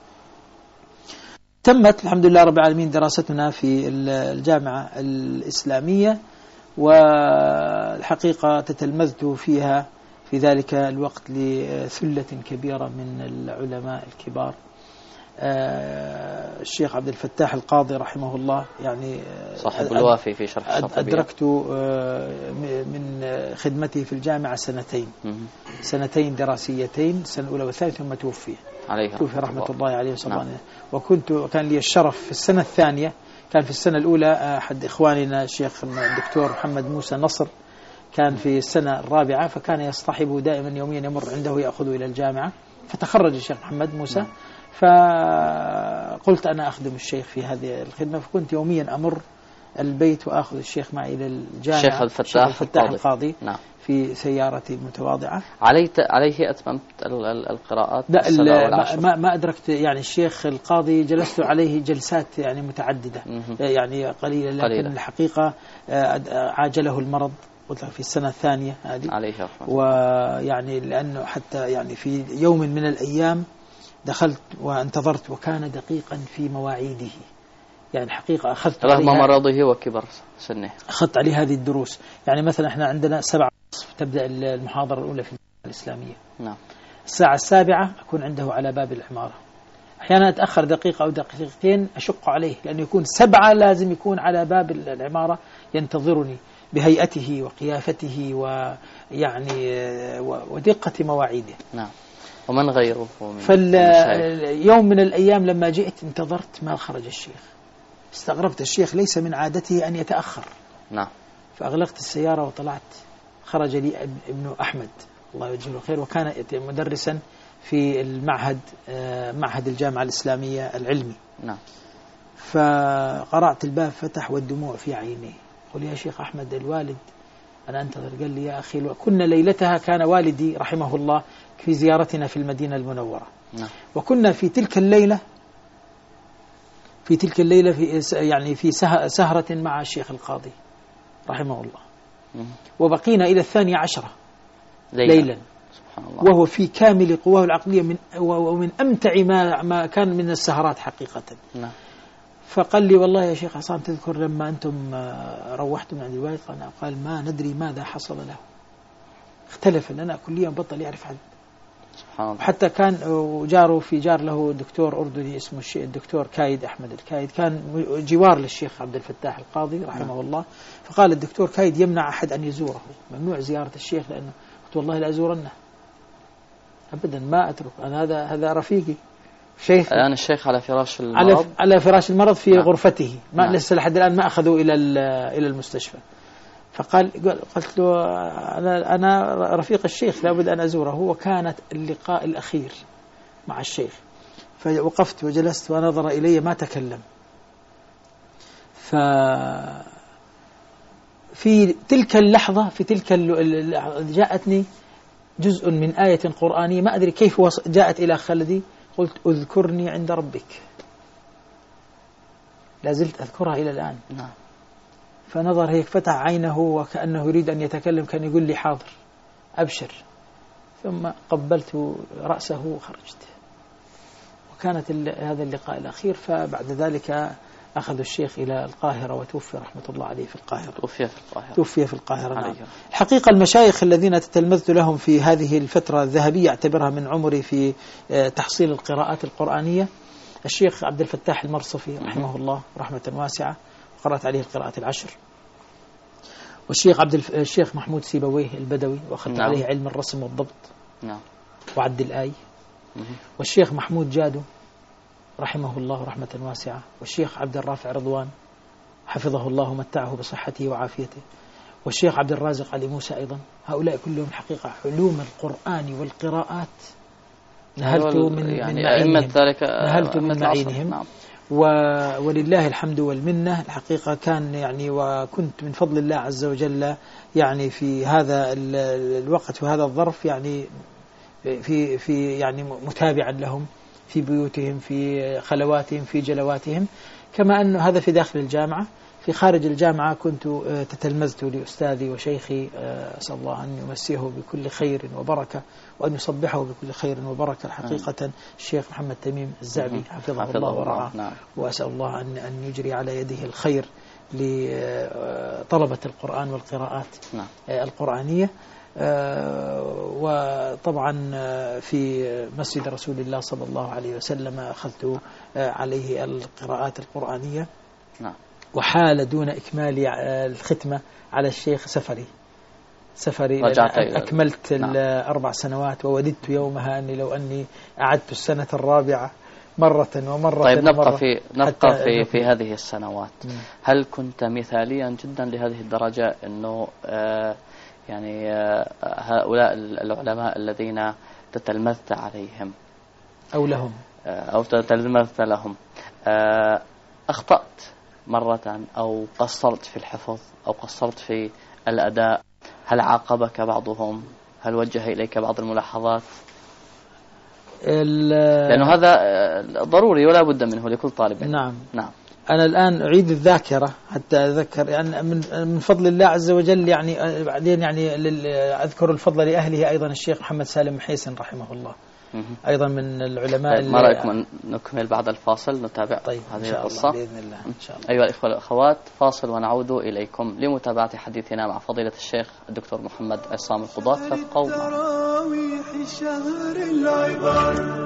تمت الحمد لله رب العالمين دراستنا في الجامعة الإسلامية، والحقيقة تتلمذت فيها في ذلك الوقت لثلة كبيرة من العلماء الكبار. الشيخ عبد الفتاح القاضي رحمه الله، يعني صاحب الوافي في شرح الشاطبية، أدركت من خدمته في الجامعة سنتين سنتين دراسيتين، السنة الأولى والثانية، ثم توفي عليه توفي رحمة الله عليه وصلى الله. نعم. وكنت كان لي الشرف في السنة الثانية، كان في السنة الأولى أحد إخواننا الشيخ الدكتور محمد موسى نصر كان في السنة الرابعة، فكان يصطحبه دائما يوميا يمر عنده يأخذه إلى الجامعة، فتخرج الشيخ محمد موسى. نعم. فقلت أنا أخدم الشيخ في هذه الخدمة، فكنت يوميا أمر البيت وأخذ الشيخ معي إلى الجامعة. الشيخ الفتاح, الفتاح القاضي, القاضي نعم. في سيارتي المتواضعة. عليه عليه أتممت القراءات؟ لا ما, ما أدركت يعني الشيخ القاضي جلست عليه جلسات يعني متعددة يعني قليلة، لكن قليلة. الحقيقة عاجله المرض قلت لك في السنة الثانية هذه عليه رحمة الله. ويعني لأنه حتى يعني في يوم من الأيام دخلت وانتظرت وكان دقيقا في مواعيده، يعني حقيقة أخذت رغم عليها مرضه وكبر سنه أخذت عليه هذه الدروس. يعني مثلا احنا عندنا سبعة ونصف تبدأ المحاضرة الأولى في الجامعة الإسلامية، نعم. الساعة السابعة أكون عنده على باب العمارة. أحيانا أتأخر دقيقة أو دقيقتين أشق عليه، لأنه يكون سبعة لازم يكون على باب العمارة ينتظرني بهيئته وقيافته ويعني ودقة مواعيده. نعم. ومن غيره؟ فاليوم من الأيام لما جئت انتظرت ما خرج الشيخ، استغربت، الشيخ ليس من عادته أن يتأخر. نعم. فأغلقت السيارة وطلعت، خرج لي ابن أحمد الله يجزيه الخير، وكان مدرسا في المعهد معهد الجامعة الإسلامية العلمي. نعم. فقرأت الباب فتح والدموع في عينيه، قل يا شيخ أحمد الوالد أنا أنتظر. قال لي يا أخي كنا ليلتها كان والدي رحمه الله في زيارتنا في المدينة المنورة. نعم. وكنا في تلك الليلة في تلك الليلة في يعني في سهرة مع الشيخ القاضي رحمه الله. مم. وبقينا إلى الثانية عشرة ليلا, ليلا. سبحان الله. وهو في كامل قواه العقلية من ومن أمتع ما ما كان من السهرات حقيقة. نعم. فقال لي والله يا شيخ عصام تذكر لما أنتم روحتم عند الوالد؟ قال ما ندري ماذا حصل له، اختلف لنا كليا، بطل يعرف حد. سبحان الله. حتى كان جاره في جار له دكتور أردني اسمه الدكتور كايد أحمد الكايد، كان جوار للشيخ عبد الفتاح القاضي رحمه الله. فقال الدكتور كايد يمنع أحد أن يزوره، ممنوع زيارة الشيخ، لأنه قلت والله لا أزورنه أبدا، ما أترك أنا، هذا هذا رفيقي شيخ. الآن الشيخ على فراش المرض، على على فراش المرض في نعم. غرفته، ما نعم. لسه لحد الآن ما أخذوا إلى إلى المستشفى. فقال قلت له أنا أنا رفيق الشيخ لابد أن أزوره. وكانت اللقاء الأخير مع الشيخ، فوقفت وجلست ونظر إلي ما تكلم. ف في تلك اللحظة في تلك جاءتني جزء من آية قرآنية ما أدري كيف جاءت إلى خلدي، قلت اذكرني عند ربك، لازلت أذكرها إلى الآن. نعم. فنظر هيك فتح عينه وكأنه يريد أن يتكلم، كان يقول لي حاضر أبشر، ثم قبلت رأسه وخرجت. وكانت هذا اللقاء الأخير. فبعد ذلك أخذ الشيخ إلى القاهرة وتوفي رحمة الله عليه في القاهرة. توفي في القاهرة. توفي في القاهرة. نعم. الحقيقة المشايخ الذين تتلمذت لهم في هذه الفترة الذهبية أعتبرها من عمري في تحصيل القراءات القرآنية الشيخ عبد الفتاح المرصفي رحمه الله رحمة واسعة، قرأت عليه القراءات العشر. والشيخ عبد الف... الشيخ محمود سيبويه البدوي، وأخذت نعم. عليه علم الرسم والضبط. نعم. وعد الآي. والشيخ محمود جادو رحمه الله رحمة واسعة، والشيخ عبد الرافع رضوان حفظه الله متعه بصحته وعافيته، والشيخ عبد الرازق علي موسى أيضا. هؤلاء كلهم حقيقة علوم القرآن والقراءات نهلت من يعني من معينهم ذلك نهلت من معينهم. نعم. ولله الحمد والمنة. الحقيقة كان يعني وكنت من فضل الله عز وجل يعني في هذا الوقت وهذا الظرف يعني في في يعني متابعا لهم في بيوتهم، في خلواتهم، في جلواتهم، كما أنه هذا في داخل الجامعة. في خارج الجامعة كنت تتلمذت لأستاذي وشيخي، أسأل الله أن يمسيه بكل خير وبركة وأن يصبحه بكل خير وبركة حقيقة، الشيخ محمد تميم الزعبي حفظه الله ورعاه. نعم. وأسأل الله أن أن يجري على يده الخير لطلبة القرآن والقراءات نعم. القرآنية. وطبعا في مسجد رسول الله صلى الله عليه وسلم أخذت عليه القراءات القرآنية. نعم. وحال دون إكمال الختمة على الشيخ سفري سفري أكملت نعم. الأربع سنوات، ووددت يومها أني لو أني أعدت السنة الرابعة مرة ومرة. طيب نبقى مرة في نبقى في في هذه السنوات. م. هل كنت مثاليا جدا لهذه الدرجة أنه آه يعني آه هؤلاء العلماء الذين تتلمذت عليهم أو لهم آه أو تتلمذت لهم آه أخطأت مرة أو قصرت في الحفظ أو قصرت في الأداء؟ هل عاقبك بعضهم؟ هل وجه إليك بعض الملاحظات؟ لأنه هذا ضروري ولا بد منه لكل طالب. نعم. نعم. أنا الآن أعيد الذاكرة حتى أذكر يعني من من فضل الله عز وجل يعني بعدين يعني أذكر الفضل لأهله أيضا الشيخ محمد سالم محيسن رحمه الله أيضا من العلماء. طيب ما رأيكم نكمل بعد الفاصل نتابع طيب هذه القصة بإذن الله إن شاء الله. أيها الإخوة والأخوات فاصل ونعود إليكم لمتابعة حديثنا مع فضيلة الشيخ الدكتور محمد عصام القضاة. فابقوا تراويح شهر العبر.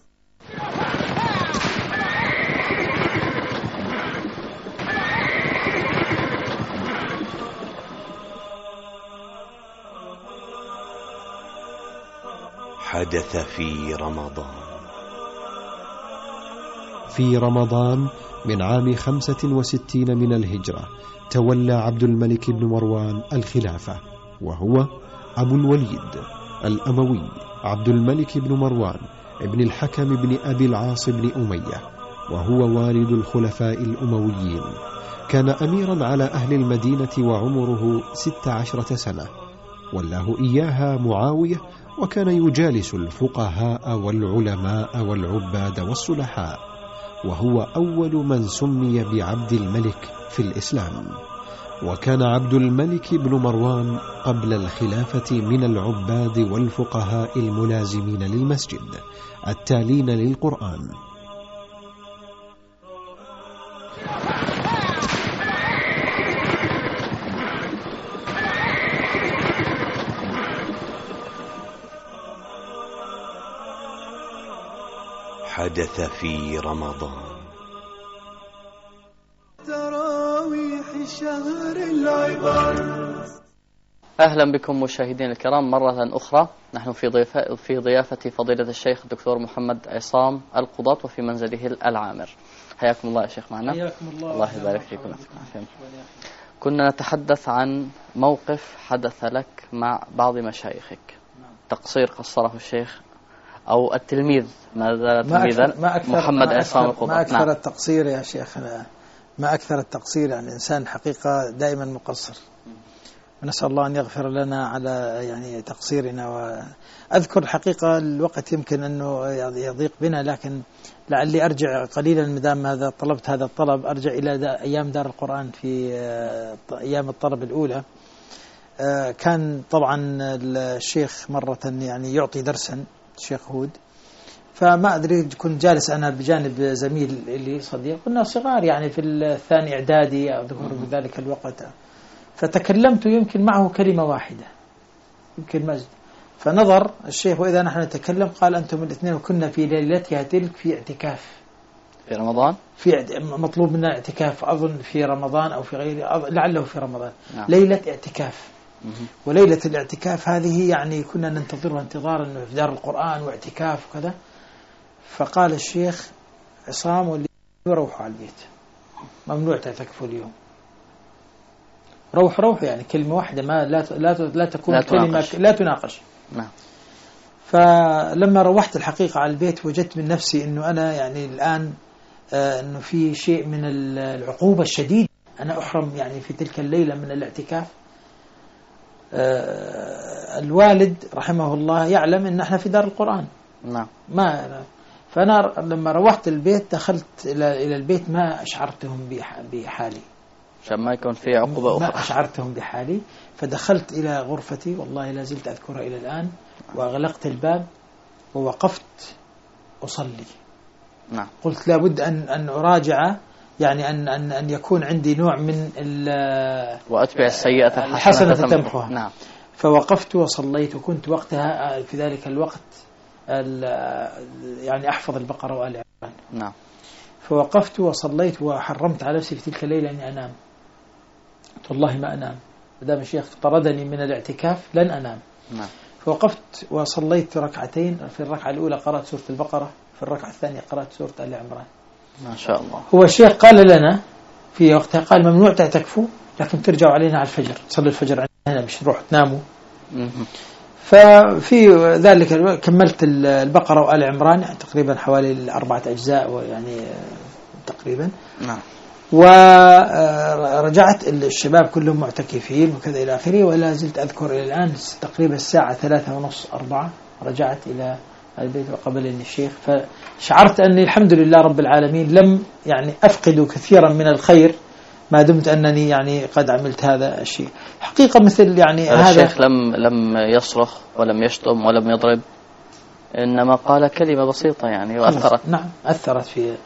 حدث في رمضان. في رمضان من عام خمسة وستين من الهجرة تولى عبد الملك بن مروان الخلافة، وهو أبو الوليد الأموي عبد الملك بن مروان ابن الحكم بن أبي العاص بن أمية، وهو والد الخلفاء الأمويين. كان أميرا على أهل المدينة وعمره ست عشرة سنة، ولاه إياها معاوية، وكان يجالس الفقهاء والعلماء والعباد والصلحاء، وهو أول من سمي بعبد الملك في الإسلام. وكان عبد الملك بن مروان قبل الخلافة من العباد والفقهاء الملازمين للمسجد التالين للقرآن. حدث في رمضان. تراويح شهر العبر. أهلا بكم مشاهدين الكرام مرة أخرى. نحن في ضيافة في ضيافة فضيلة الشيخ الدكتور محمد عصام القضاة وفي منزله العامر. حياكم الله يا شيخ معنا. حياكم الله. الله يبارك فيكم. كنا نتحدث عن موقف حدث لك مع بعض مشايخك، تقصير قصره الشيخ أو التلميذ ما زال تلميذا محمد عصام القضاة. ما أكثر نعم. التقصير يا شيخ، ما أكثر التقصير، يعني الإنسان حقيقة دائما مقصر، ونسأل الله أن يغفر لنا على يعني تقصيرنا. وأذكر الحقيقة الوقت يمكن أنه يضيق بنا، لكن لعلي أرجع قليلا مدام هذا طلبت هذا الطلب، أرجع إلى دا أيام دار القرآن في أيام الطلب الأولى. كان طبعا الشيخ مرة يعني يعطي درسا الشيخ هود، فما أدري كنت جالس أنا بجانب زميل اللي صديق، كنا صغار يعني في الثاني إعدادي أذكر بذلك الوقت، فتكلمت يمكن معه كلمة واحدة يمكن مجد، فنظر الشيخ وإذا نحن نتكلم قال أنتم الاثنين وكنا في ليلتها تلك في اعتكاف في رمضان، في مطلوب منا اعتكاف أظن في رمضان أو في غيره، لعله في رمضان. نعم. ليلة اعتكاف. وليلة الاعتكاف هذه يعني كنا ننتظرها انتظارا انه في دار القرآن واعتكاف وكذا. فقال الشيخ عصام واللي روحوا على البيت، ممنوع تعتكفوا اليوم، روح روح يعني كلمة واحدة، ما لا لا لا تكون لا كلمة تناقش. لا تناقش. نعم. فلما روحت الحقيقة على البيت وجدت من نفسي انه انا يعني الآن آه انه في شيء من العقوبة الشديدة، انا احرم يعني في تلك الليلة من الاعتكاف. آه الوالد رحمه الله يعلم ان احنا في دار القرآن. نعم. ما فانا لما روحت البيت دخلت الى الى البيت ما اشعرتهم بحالي، عشان ما يكون في عقوبة أخرى، ما أشعرتهم بحالي. فدخلت إلى غرفتي والله لا زلت أذكرها إلى الآن، وأغلقت الباب ووقفت أصلي. نعم. قلت لابد أن أن أراجع، يعني أن أن أن يكون عندي نوع من وأتبع السيئة الحسنة تمحوها. نعم. فوقفت وصليت، وكنت وقتها في ذلك الوقت يعني أحفظ البقرة وآل عمران. نعم. فوقفت وصليت وحرمت على نفسي في تلك الليلة أني أنام. والله ما أنام مدام الشيخ طردني من الاعتكاف لن أنام. نعم. فوقفت وصليت ركعتين، في الركعة الأولى قرأت سورة البقرة، في الركعة الثانية قرأت سورة آل عمران. ما شاء الله. هو الشيخ قال لنا في وقتها، قال ممنوع تعتكفوا لكن ترجعوا علينا على الفجر، تصلوا الفجر عندنا مش تروحوا تناموا. ففي ذلك الوقت كملت البقرة وآل عمران، يعني تقريبا حوالي أربعة أجزاء ويعني تقريبا. نعم. ورجعت الشباب كلهم معتكفين وكذا إلى آخره، ولا زلت أذكر إلى الآن تقريبا الساعة ثلاثة ونص أربعة رجعت إلى البيت وقبلني الشيخ، فشعرت أني الحمد لله رب العالمين لم يعني أفقد كثيرا من الخير ما دمت أنني يعني قد عملت هذا الشيء. حقيقة مثل يعني هذا الشيخ لم لم يصرخ ولم يشتم ولم يضرب، إنما قال كلمة بسيطة يعني وأثرت. نعم أثرت فيه،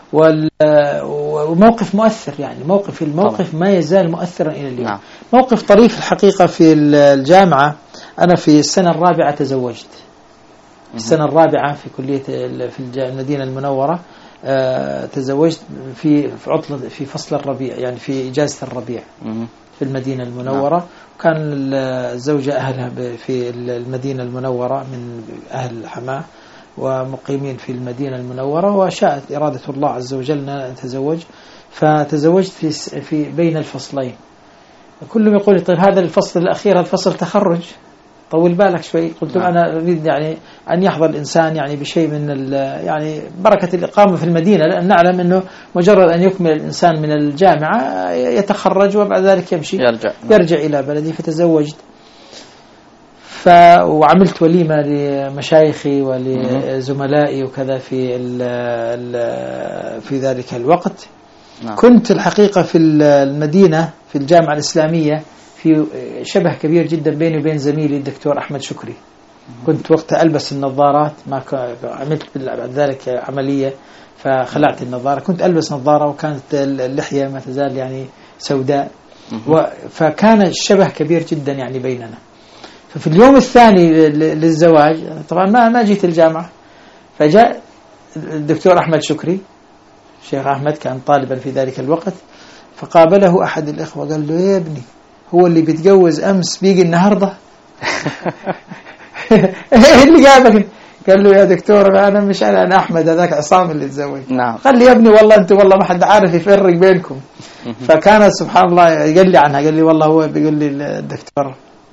وموقف مؤثر يعني موقف الموقف طبعا. ما يزال مؤثرا إلى اليوم. نعم. موقف طريف الحقيقة في الجامعة. أنا في السنة الرابعة تزوجت، السنة الرابعة في كلية في المدينة المنورة تزوجت في في عطلة في فصل الربيع، يعني في إجازة الربيع في المدينة المنورة. نعم. وكان الزوجة أهلها في المدينة المنورة من أهل حماه ومقيمين في المدينة المنورة، وشاءت إرادة الله عز وجل أن أتزوج، فتزوجت في في بين الفصلين. كلهم يقول طيب هذا الفصل الأخير هذا فصل تخرج، طول بالك شوي. قلت له أنا أريد يعني أن يحظى الإنسان يعني بشيء من يعني بركة الإقامة في المدينة، لأن نعلم أنه مجرد أن يكمل الإنسان من الجامعة يتخرج وبعد ذلك يمشي يرجع, يرجع إلى بلدي. فتزوجت ف وعملت وليمة لمشايخي ولزملائي وكذا في ال ال في ذلك الوقت. نعم. كنت الحقيقة في المدينة في الجامعة الإسلامية في شبه كبير جدا بيني وبين زميلي الدكتور أحمد شكري. كنت وقتها ألبس النظارات، ما عملت بعد ذلك عملية فخلعت النظارة، كنت ألبس نظارة وكانت اللحية ما تزال يعني سوداء، فكان الشبه كبير جدا يعني بيننا. ففي اليوم الثاني للزواج طبعا ما ما جيت الجامعة، فجاء الدكتور أحمد شكري، الشيخ أحمد كان طالبا في ذلك الوقت، فقابله أحد الإخوة قال له يا ابني هو اللي بيتجوز أمس بيجي النهاردة؟ إيه اللي جابك؟ قال له يا دكتور أنا مش أنا أنا أحمد هذاك عصام اللي تزوج. نعم. قال لي يا ابني والله أنت والله ما حد عارف يفرق بينكم. فكان سبحان الله قال لي عنها، قال لي والله هو بيقول لي الدكتور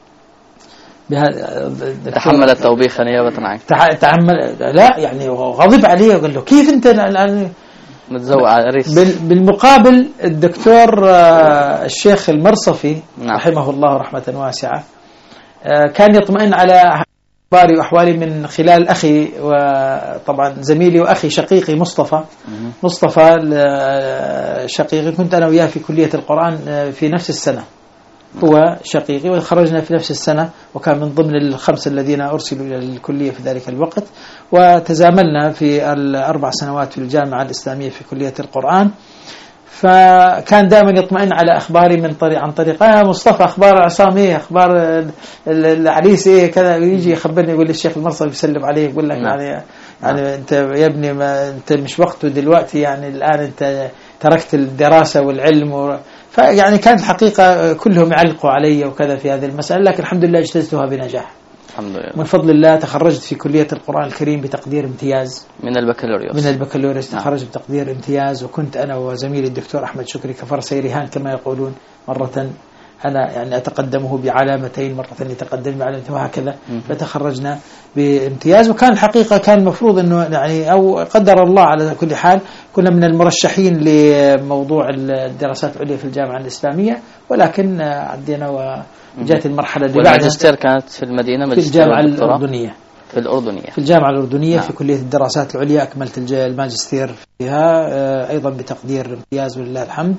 تحمل التوبيخ نيابة عنك. تحمل لا يعني غضب عليه وقال له كيف أنت الآن متزوج عريس. بالمقابل الدكتور الشيخ المرصفي نعم. رحمه الله رحمة واسعة كان يطمئن على أخباري وأحوالي من خلال أخي وطبعا زميلي وأخي شقيقي مصطفى مم. مصطفى شقيقي كنت أنا وياه في كلية القرآن في نفس السنة، هو شقيقي وخرجنا في نفس السنة، وكان من ضمن الخمسة الذين أرسلوا إلى الكلية في ذلك الوقت، وتزاملنا في الأربع سنوات في الجامعة الإسلامية في كلية القرآن. فكان دائما يطمئن على أخباري من طريق عن طريق آه مصطفى أخبار عصام إيه، أخبار العريس إيه كذا، يجي يخبرني يقول لي الشيخ المرصد يسلم عليه يقول لك يعني يعني أنت يا ابني ما أنت مش وقته دلوقتي، يعني الآن أنت تركت الدراسة والعلم و... فيعني كانت الحقيقة كلهم يعلقوا علي وكذا في هذه المسألة، لكن الحمد لله اجتزتها بنجاح الحمد لله من فضل الله. تخرجت في كلية القرآن الكريم بتقدير امتياز من البكالوريوس من البكالوريوس تخرجت بتقدير امتياز، وكنت أنا وزميلي الدكتور أحمد شكري كفرسي رهان كما يقولون، مرة أنا يعني أتقدمه بعلامتين، مرة يتقدم بعلامتين وهكذا، فتخرجنا بامتياز. وكان الحقيقة كان المفروض أنه يعني أو قدر الله على كل حال كنا من المرشحين لموضوع الدراسات العليا في الجامعة الإسلامية، ولكن عدينا وجاءت المرحلة اللي بعدها. والماجستير كانت في المدينة في الجامعة الأردنية في الأردنية في الجامعة الأردنية نعم. في كلية الدراسات العليا أكملت الماجستير فيها أيضا بتقدير امتياز ولله الحمد،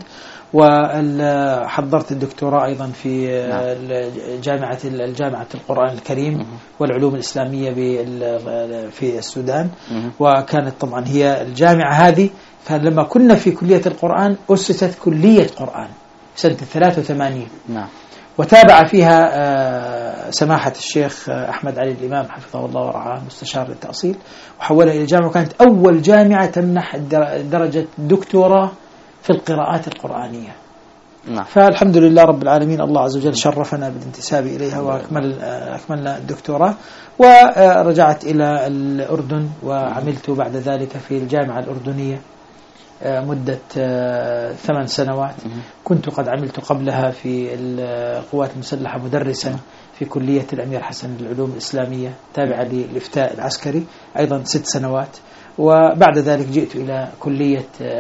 وحضرت الدكتوراه أيضا في جامعة الجامعة القرآن الكريم والعلوم الإسلامية في السودان. وكانت طبعا هي الجامعة هذه كان لما كنا في كلية القرآن أسست كلية قرآن سنة ثلاثة وثمانين نعم. وتابع فيها سماحة الشيخ أحمد علي الإمام حفظه الله ورعاه مستشار التأصيل، وحولها إلى جامعة، وكانت أول جامعة تمنح درجة دكتوراه في القراءات القرآنية نعم. فالحمد لله رب العالمين الله عز وجل شرفنا بالانتساب إليها وأكمل أكملنا الدكتوراه، ورجعت إلى الأردن وعملت بعد ذلك في الجامعة الأردنية مدة ثمان سنوات. كنت قد عملت قبلها في القوات المسلحة مدرسا في كلية الأمير حسن للعلوم الإسلامية تابعة للإفتاء العسكري أيضا ست سنوات. وبعد ذلك جئت إلى كلية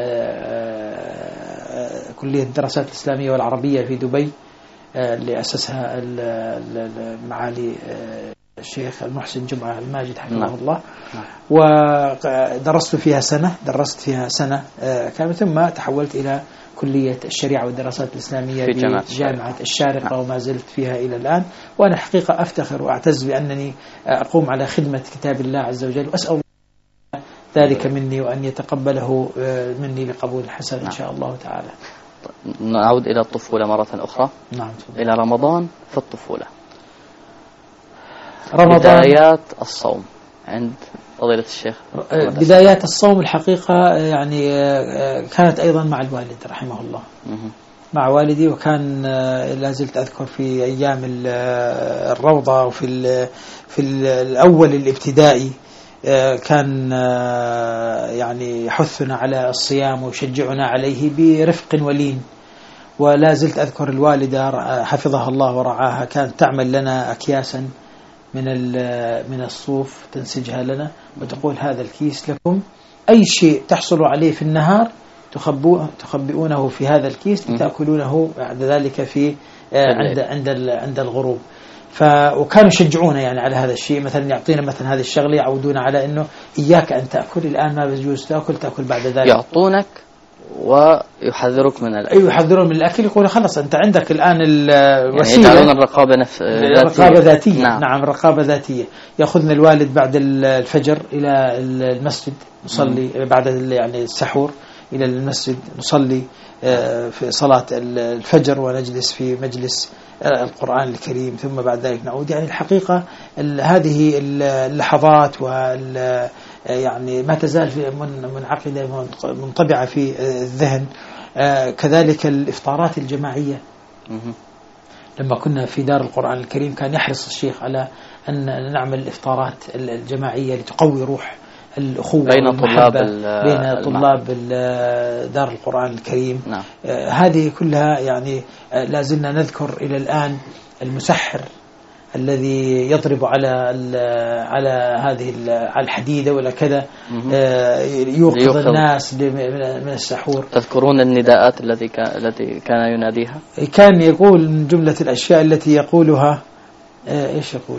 كلية الدراسات الإسلامية والعربية في دبي اللي أسسها معالي الشيخ المحسن جمعة الماجد حفظه نعم. الله. ودرست فيها سنة درست فيها سنة كاملة، ثم تحولت إلى كلية الشريعة والدراسات الإسلامية بجامعة الشارقة. نعم. وما زلت فيها إلى الآن. وأنا حقيقة أفتخر وأعتز بأنني أقوم على خدمة كتاب الله عز وجل، وأسأل الله ذلك مني وأن يتقبله مني بقبول حسن إن شاء الله تعالى. نعود إلى الطفولة مرة أخرى. نعم. إلى رمضان في الطفولة. رمضان. بدايات الصوم عند فضيلة الشيخ. بدايات الصوم الحقيقة يعني كانت أيضا مع الوالد رحمه الله. مه. مع والدي، وكان لا زلت أذكر في أيام الروضة وفي ال في الأول الابتدائي كان يعني يحثنا على الصيام ويشجعنا عليه برفق ولين. ولا زلت أذكر الوالدة حفظها الله ورعاها كانت تعمل لنا أكياسا من من الصوف تنسجها لنا وتقول هذا الكيس لكم، أي شيء تحصلوا عليه في النهار تخبئونه في هذا الكيس لتأكلونه بعد ذلك في عند عند عند الغروب. ف وكانوا يشجعونا يعني على هذا الشيء، مثلا يعطينا مثلا هذه الشغله يعودون على انه اياك ان تاكل الان، ما بيجوز تاكل تاكل بعد ذلك. يعطونك ويحذرك من الاكل. ايوه يحذرون من الاكل، يقولوا خلاص انت عندك الان الوسيله. يعني يجعلون الرقابه نفس رقابه ذاتيه. نعم. نعم رقابه ذاتيه. ياخذنا الوالد بعد الفجر الى المسجد نصلي، م. بعد يعني السحور الى المسجد نصلي في صلاة الفجر ونجلس في مجلس القرآن الكريم، ثم بعد ذلك نعود. يعني الحقيقة هذه اللحظات وال يعني ما تزال منعقدة منطبعة في الذهن. كذلك الإفطارات الجماعية، لما كنا في دار القرآن الكريم كان يحرص الشيخ على أن نعمل الإفطارات الجماعية لتقوي روح الأخوة بين طلاب بين طلاب دار القرآن الكريم. نعم. آه هذه كلها يعني آه لازلنا نذكر إلى الآن المسحر الذي يضرب على على هذه على الحديدة ولا كذا، آه يوقظ الناس من السحور. تذكرون النداءات التي التي كان يناديها؟ كان يقول من جملة الأشياء التي يقولها آه إيش يقول؟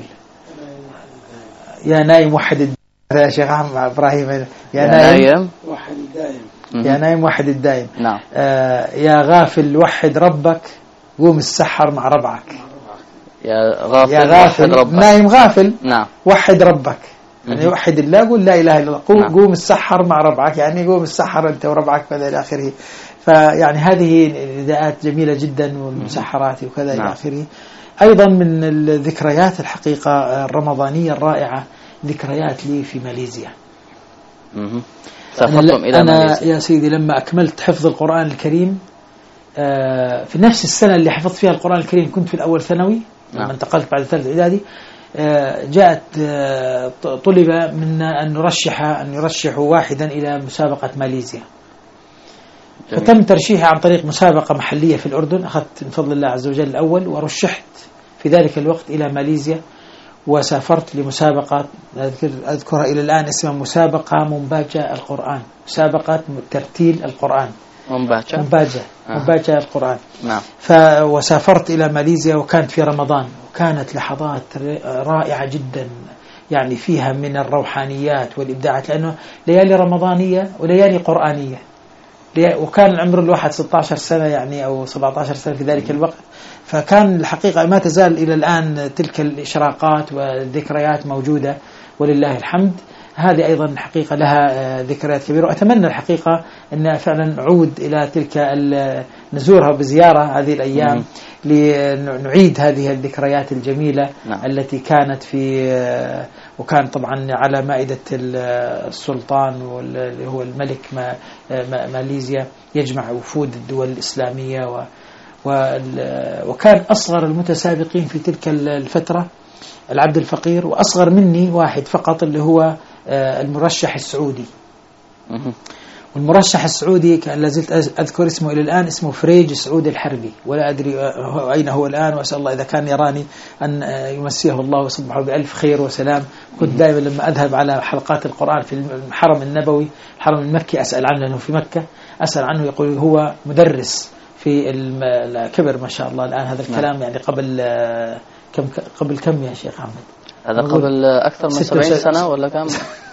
يا نايم وحد يا شيخ أحمد إبراهيم، يا, يا نايم وحد الدائم، يا نايم وحد الدائم. نعم. آه يا غافل وحد ربك، قوم السحر مع ربعك. يا غافل, يا غافل وحد ربك. نايم غافل. نعم. وحد ربك، يعني وحد الله، قول لا إله إلا الله. قوم, نعم. قوم السحر مع ربعك، يعني قوم السحر أنت وربعك كذا إلى آخره. فيعني هذه نداءات جميلة جدا والمسحرات وكذا إلى آخره. أيضا من الذكريات الحقيقة الرمضانية الرائعة ذكريات لي في ماليزيا. سافرتم إلى أنا ماليزيا؟ يا سيدي لما أكملت حفظ القرآن الكريم في نفس السنة اللي حفظت فيها القرآن الكريم كنت في الأول ثانوي. نعم. لما انتقلت بعد ثالث إعدادي جاءت طلب منا أن نرشح أن يرشح واحدا إلى مسابقة ماليزيا. جميل. وتم ترشيحي عن طريق مسابقة محلية في الأردن، أخذت من فضل الله عز وجل الأول، ورشحت في ذلك الوقت إلى ماليزيا، وسافرت لمسابقة أذكرها إلى الآن اسمها مسابقة منباجة القرآن، مسابقة ترتيل القرآن. منباجة منباجة آه. منباجة القرآن. نعم. ف وسافرت إلى ماليزيا، وكانت في رمضان، وكانت لحظات رائعة جدا يعني فيها من الروحانيات والإبداعات، لأنه ليالي رمضانية وليالي قرآنية، وكان عمر الواحد ستة عشر سنة يعني أو سبعة عشر سنة في ذلك الوقت. فكان الحقيقة ما تزال إلى الآن تلك الإشراقات والذكريات موجودة ولله الحمد. هذه أيضا الحقيقة لها ذكريات كبيرة، وأتمنى الحقيقة أن فعلا نعود إلى تلك نزورها بزيارة هذه الأيام لنعيد هذه الذكريات الجميلة. نعم. التي كانت في وكان طبعا على مائدة السلطان واللي هو الملك ماليزيا يجمع وفود الدول الإسلامية، و وكان أصغر المتسابقين في تلك الفترة العبد الفقير، وأصغر مني واحد فقط اللي هو المرشح السعودي. والمرشح السعودي كان لازلت أذكر اسمه إلى الآن، اسمه فريج سعود الحربي، ولا أدري أين هو الآن، وأسأل الله إذا كان يراني أن يمسيه الله ويصبحه بألف خير وسلام. كنت دائما لما أذهب على حلقات القرآن في الحرم النبوي الحرم المكي أسأل عنه، لأنه في مكة أسأل عنه، يقول هو مدرس في الكبر ما شاء الله الآن. هذا الكلام يعني قبل كم قبل كم يا شيخ أحمد؟ هذا قبل أكثر من سبعين سنة ولا كم؟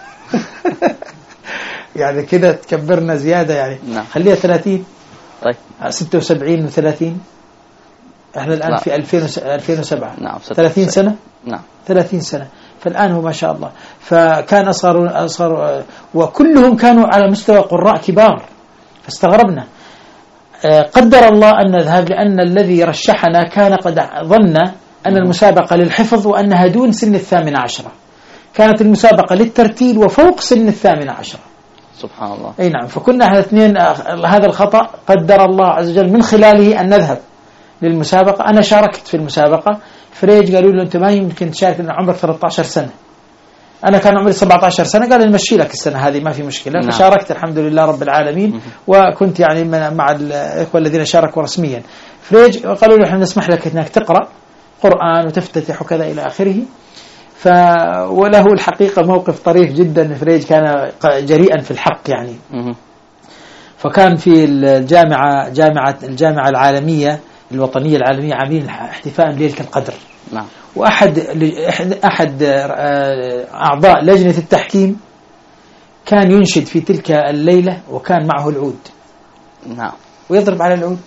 يعني كده تكبرنا زيادة يعني. نعم. خليها ثلاثين. طيب. ستة وسبعين وثلاثين. احنا الآن لا. في ألفين وسبعة. نعم. ثلاثين سنة. نعم. ثلاثين سنة. فالآن هو ما شاء الله. فكان أصغر أصغر وكلهم كانوا على مستوى قراء كبار. فاستغربنا. قدر الله أن نذهب لأن الذي رشحنا كان قد ظن أن المسابقة للحفظ وأنها دون سن الثامنة عشرة. كانت المسابقة للترتيل وفوق سن الثامنة عشرة. سبحان الله. أي نعم. فكنا احنا اثنين هذا الخطأ قدر الله عز وجل من خلاله أن نذهب للمسابقة. أنا شاركت في المسابقة. فريج قالوا له أنت ما يمكن تشارك لأن عمرك ثلاثة عشر سنة. أنا كان عمري سبعة عشر سنة. قال نمشي لك السنة هذه ما في مشكلة. نعم. فشاركت الحمد لله رب العالمين. وكنت يعني مع الإخوة الذين شاركوا رسميا. فريج قالوا له احنا نسمح لك أنك تقرأ قرآن وتفتتح وكذا إلى آخره. ف وله الحقيقة موقف طريف جدا. فريج كان جريئا في الحق يعني. فكان في الجامعة جامعة الجامعة العالمية الوطنية العالمية عاملين احتفاء ليلة القدر. نعم. وأحد أحد أعضاء لجنة التحكيم كان ينشد في تلك الليلة وكان معه العود. نعم. ويضرب على العود.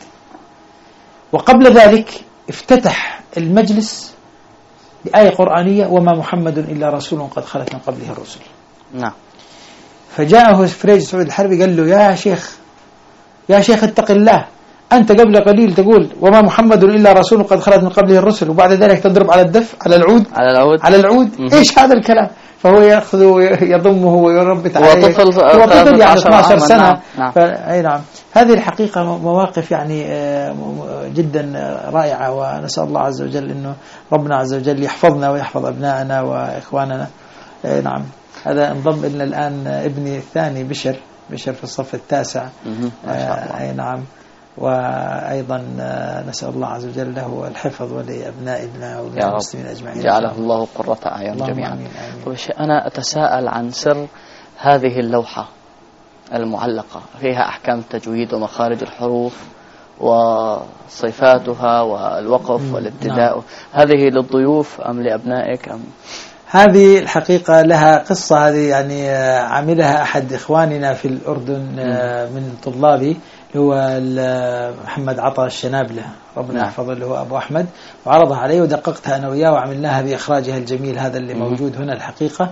وقبل ذلك افتتح المجلس بآية قرآنية وما محمد إلا رسول قد خلت من قبله الرسل. نعم. فجاءه فريج سعود الحربي قال له يا شيخ يا شيخ اتق الله أنت قبل قليل تقول وما محمد إلا رسول قد خلت من قبله الرسل وبعد ذلك تضرب على الدف على العود على العود على العود م- إيش هذا الكلام. فهو يأخذه ويضمه ويربط عليه. هو طفل هو طفل يعني اثنتي عشرة سنة. نعم. نعم. فأي نعم. هذه الحقيقة مواقف يعني جدا رائعة. ونسأل الله عز وجل إنه ربنا عز وجل يحفظنا ويحفظ أبنائنا وإخواننا. نعم. هذا انضم لنا الآن ابني الثاني بشر بشر في الصف التاسع. أي نعم. وأيضا نسأل الله عز وجل له الحفظ ولأبنائنا وللمسلمين أجمعين. جعله الله قرة أعين جميعا. أنا أتساءل عن سر هذه اللوحة المعلقة فيها أحكام التجويد ومخارج الحروف وصفاتها والوقف والابتداء. نعم. هذه للضيوف أم لأبنائك أم؟ هذه الحقيقة لها قصة. هذه يعني عملها أحد إخواننا في الأردن من طلابي هو محمد عطا الشنابلة ربنا يحفظه اللي هو أبو أحمد. وعرضها عليه ودققتها أنا وياه وعملناها بإخراجها الجميل هذا اللي موجود هنا الحقيقة.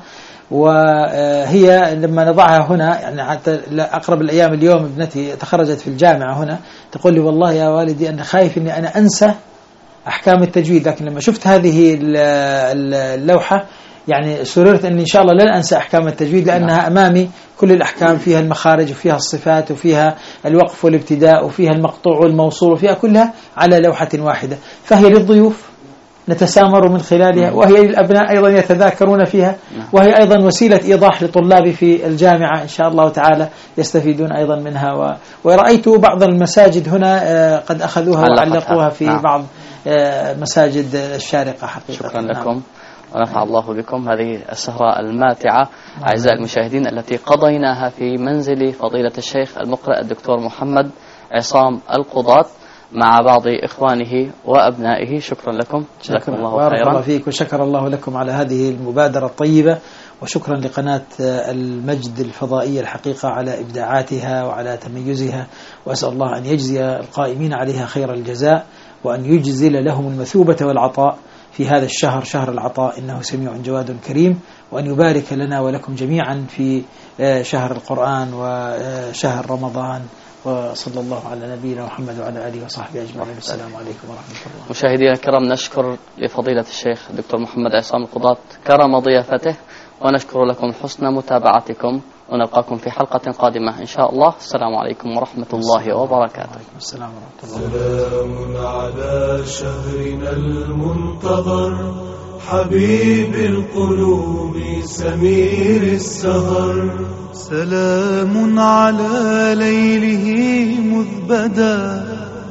وهي لما نضعها هنا يعني حتى أقرب الأيام اليوم ابنتي تخرجت في الجامعة هنا تقول لي والله يا والدي أنا خايف أني أنا أنسى أحكام التجويد. لكن لما شفت هذه اللوحة يعني سررت أن إن شاء الله لن أنسى أحكام التجويد لأنها أمامي كل الأحكام فيها المخارج وفيها الصفات وفيها الوقف والابتداء وفيها المقطوع والموصول وفيها كلها على لوحة واحدة. فهي للضيوف نتسامر من خلالها وهي للأبناء أيضا يتذاكرون فيها وهي أيضا وسيلة إيضاح لطلابي في الجامعة إن شاء الله تعالى يستفيدون أيضا منها. و... ورأيت بعض المساجد هنا قد أخذوها وعلقوها في نعم. بعض مساجد الشارقة حقيقة. شكرا لكم. نعم. ونفع الله بكم. هذه السهرة الماتعة أعزائي المشاهدين التي قضيناها في منزل فضيلة الشيخ المقرئ الدكتور محمد عصام القضاة مع بعض إخوانه وأبنائه. شكرا لكم. جزاكم الله خيرا. بارك الله فيك وشكر الله لكم على هذه المبادرة الطيبة. وشكرا لقناة المجد الفضائية الحقيقة على إبداعاتها وعلى تميزها. وأسأل الله أن يجزي القائمين عليها خير الجزاء وأن يجزل لهم المثوبة والعطاء في هذا الشهر شهر العطاء إنه سميع جواد كريم. وأن يبارك لنا ولكم جميعا في شهر القرآن وشهر رمضان. وصلى الله على نبينا محمد وعلى آله وصحبه أجمعين. السلام عليكم ورحمة الله. مشاهدينا الكرام نشكر لفضيلة الشيخ الدكتور محمد عصام القضاة كرم ضيافته ونشكر لكم حسن متابعتكم ونلقاكم في حلقة قادمة إن شاء الله. السلام عليكم ورحمة الله وبركاته. السلام ورحمة الله. سلام على شهرنا المنتظر حبيب القلوب سمير السهر. سلام على ليله مذ بدا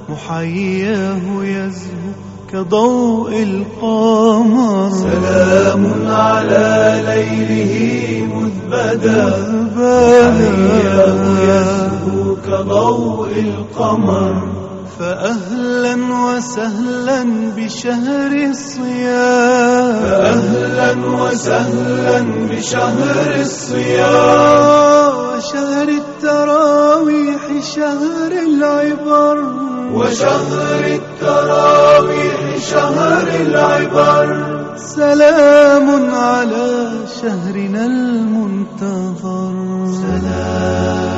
محياه يزهو كضوء القمر. سلام على ليله مذ بدا محياه يزهو كضوء القمر. فأهلا وسهلا بشهر الصيام فأهلا وسهلا بشهر الصيام وشهر التراويح شهر العبر وشهر التراويح شهر العبر سلام على شهرنا المنتظر سلام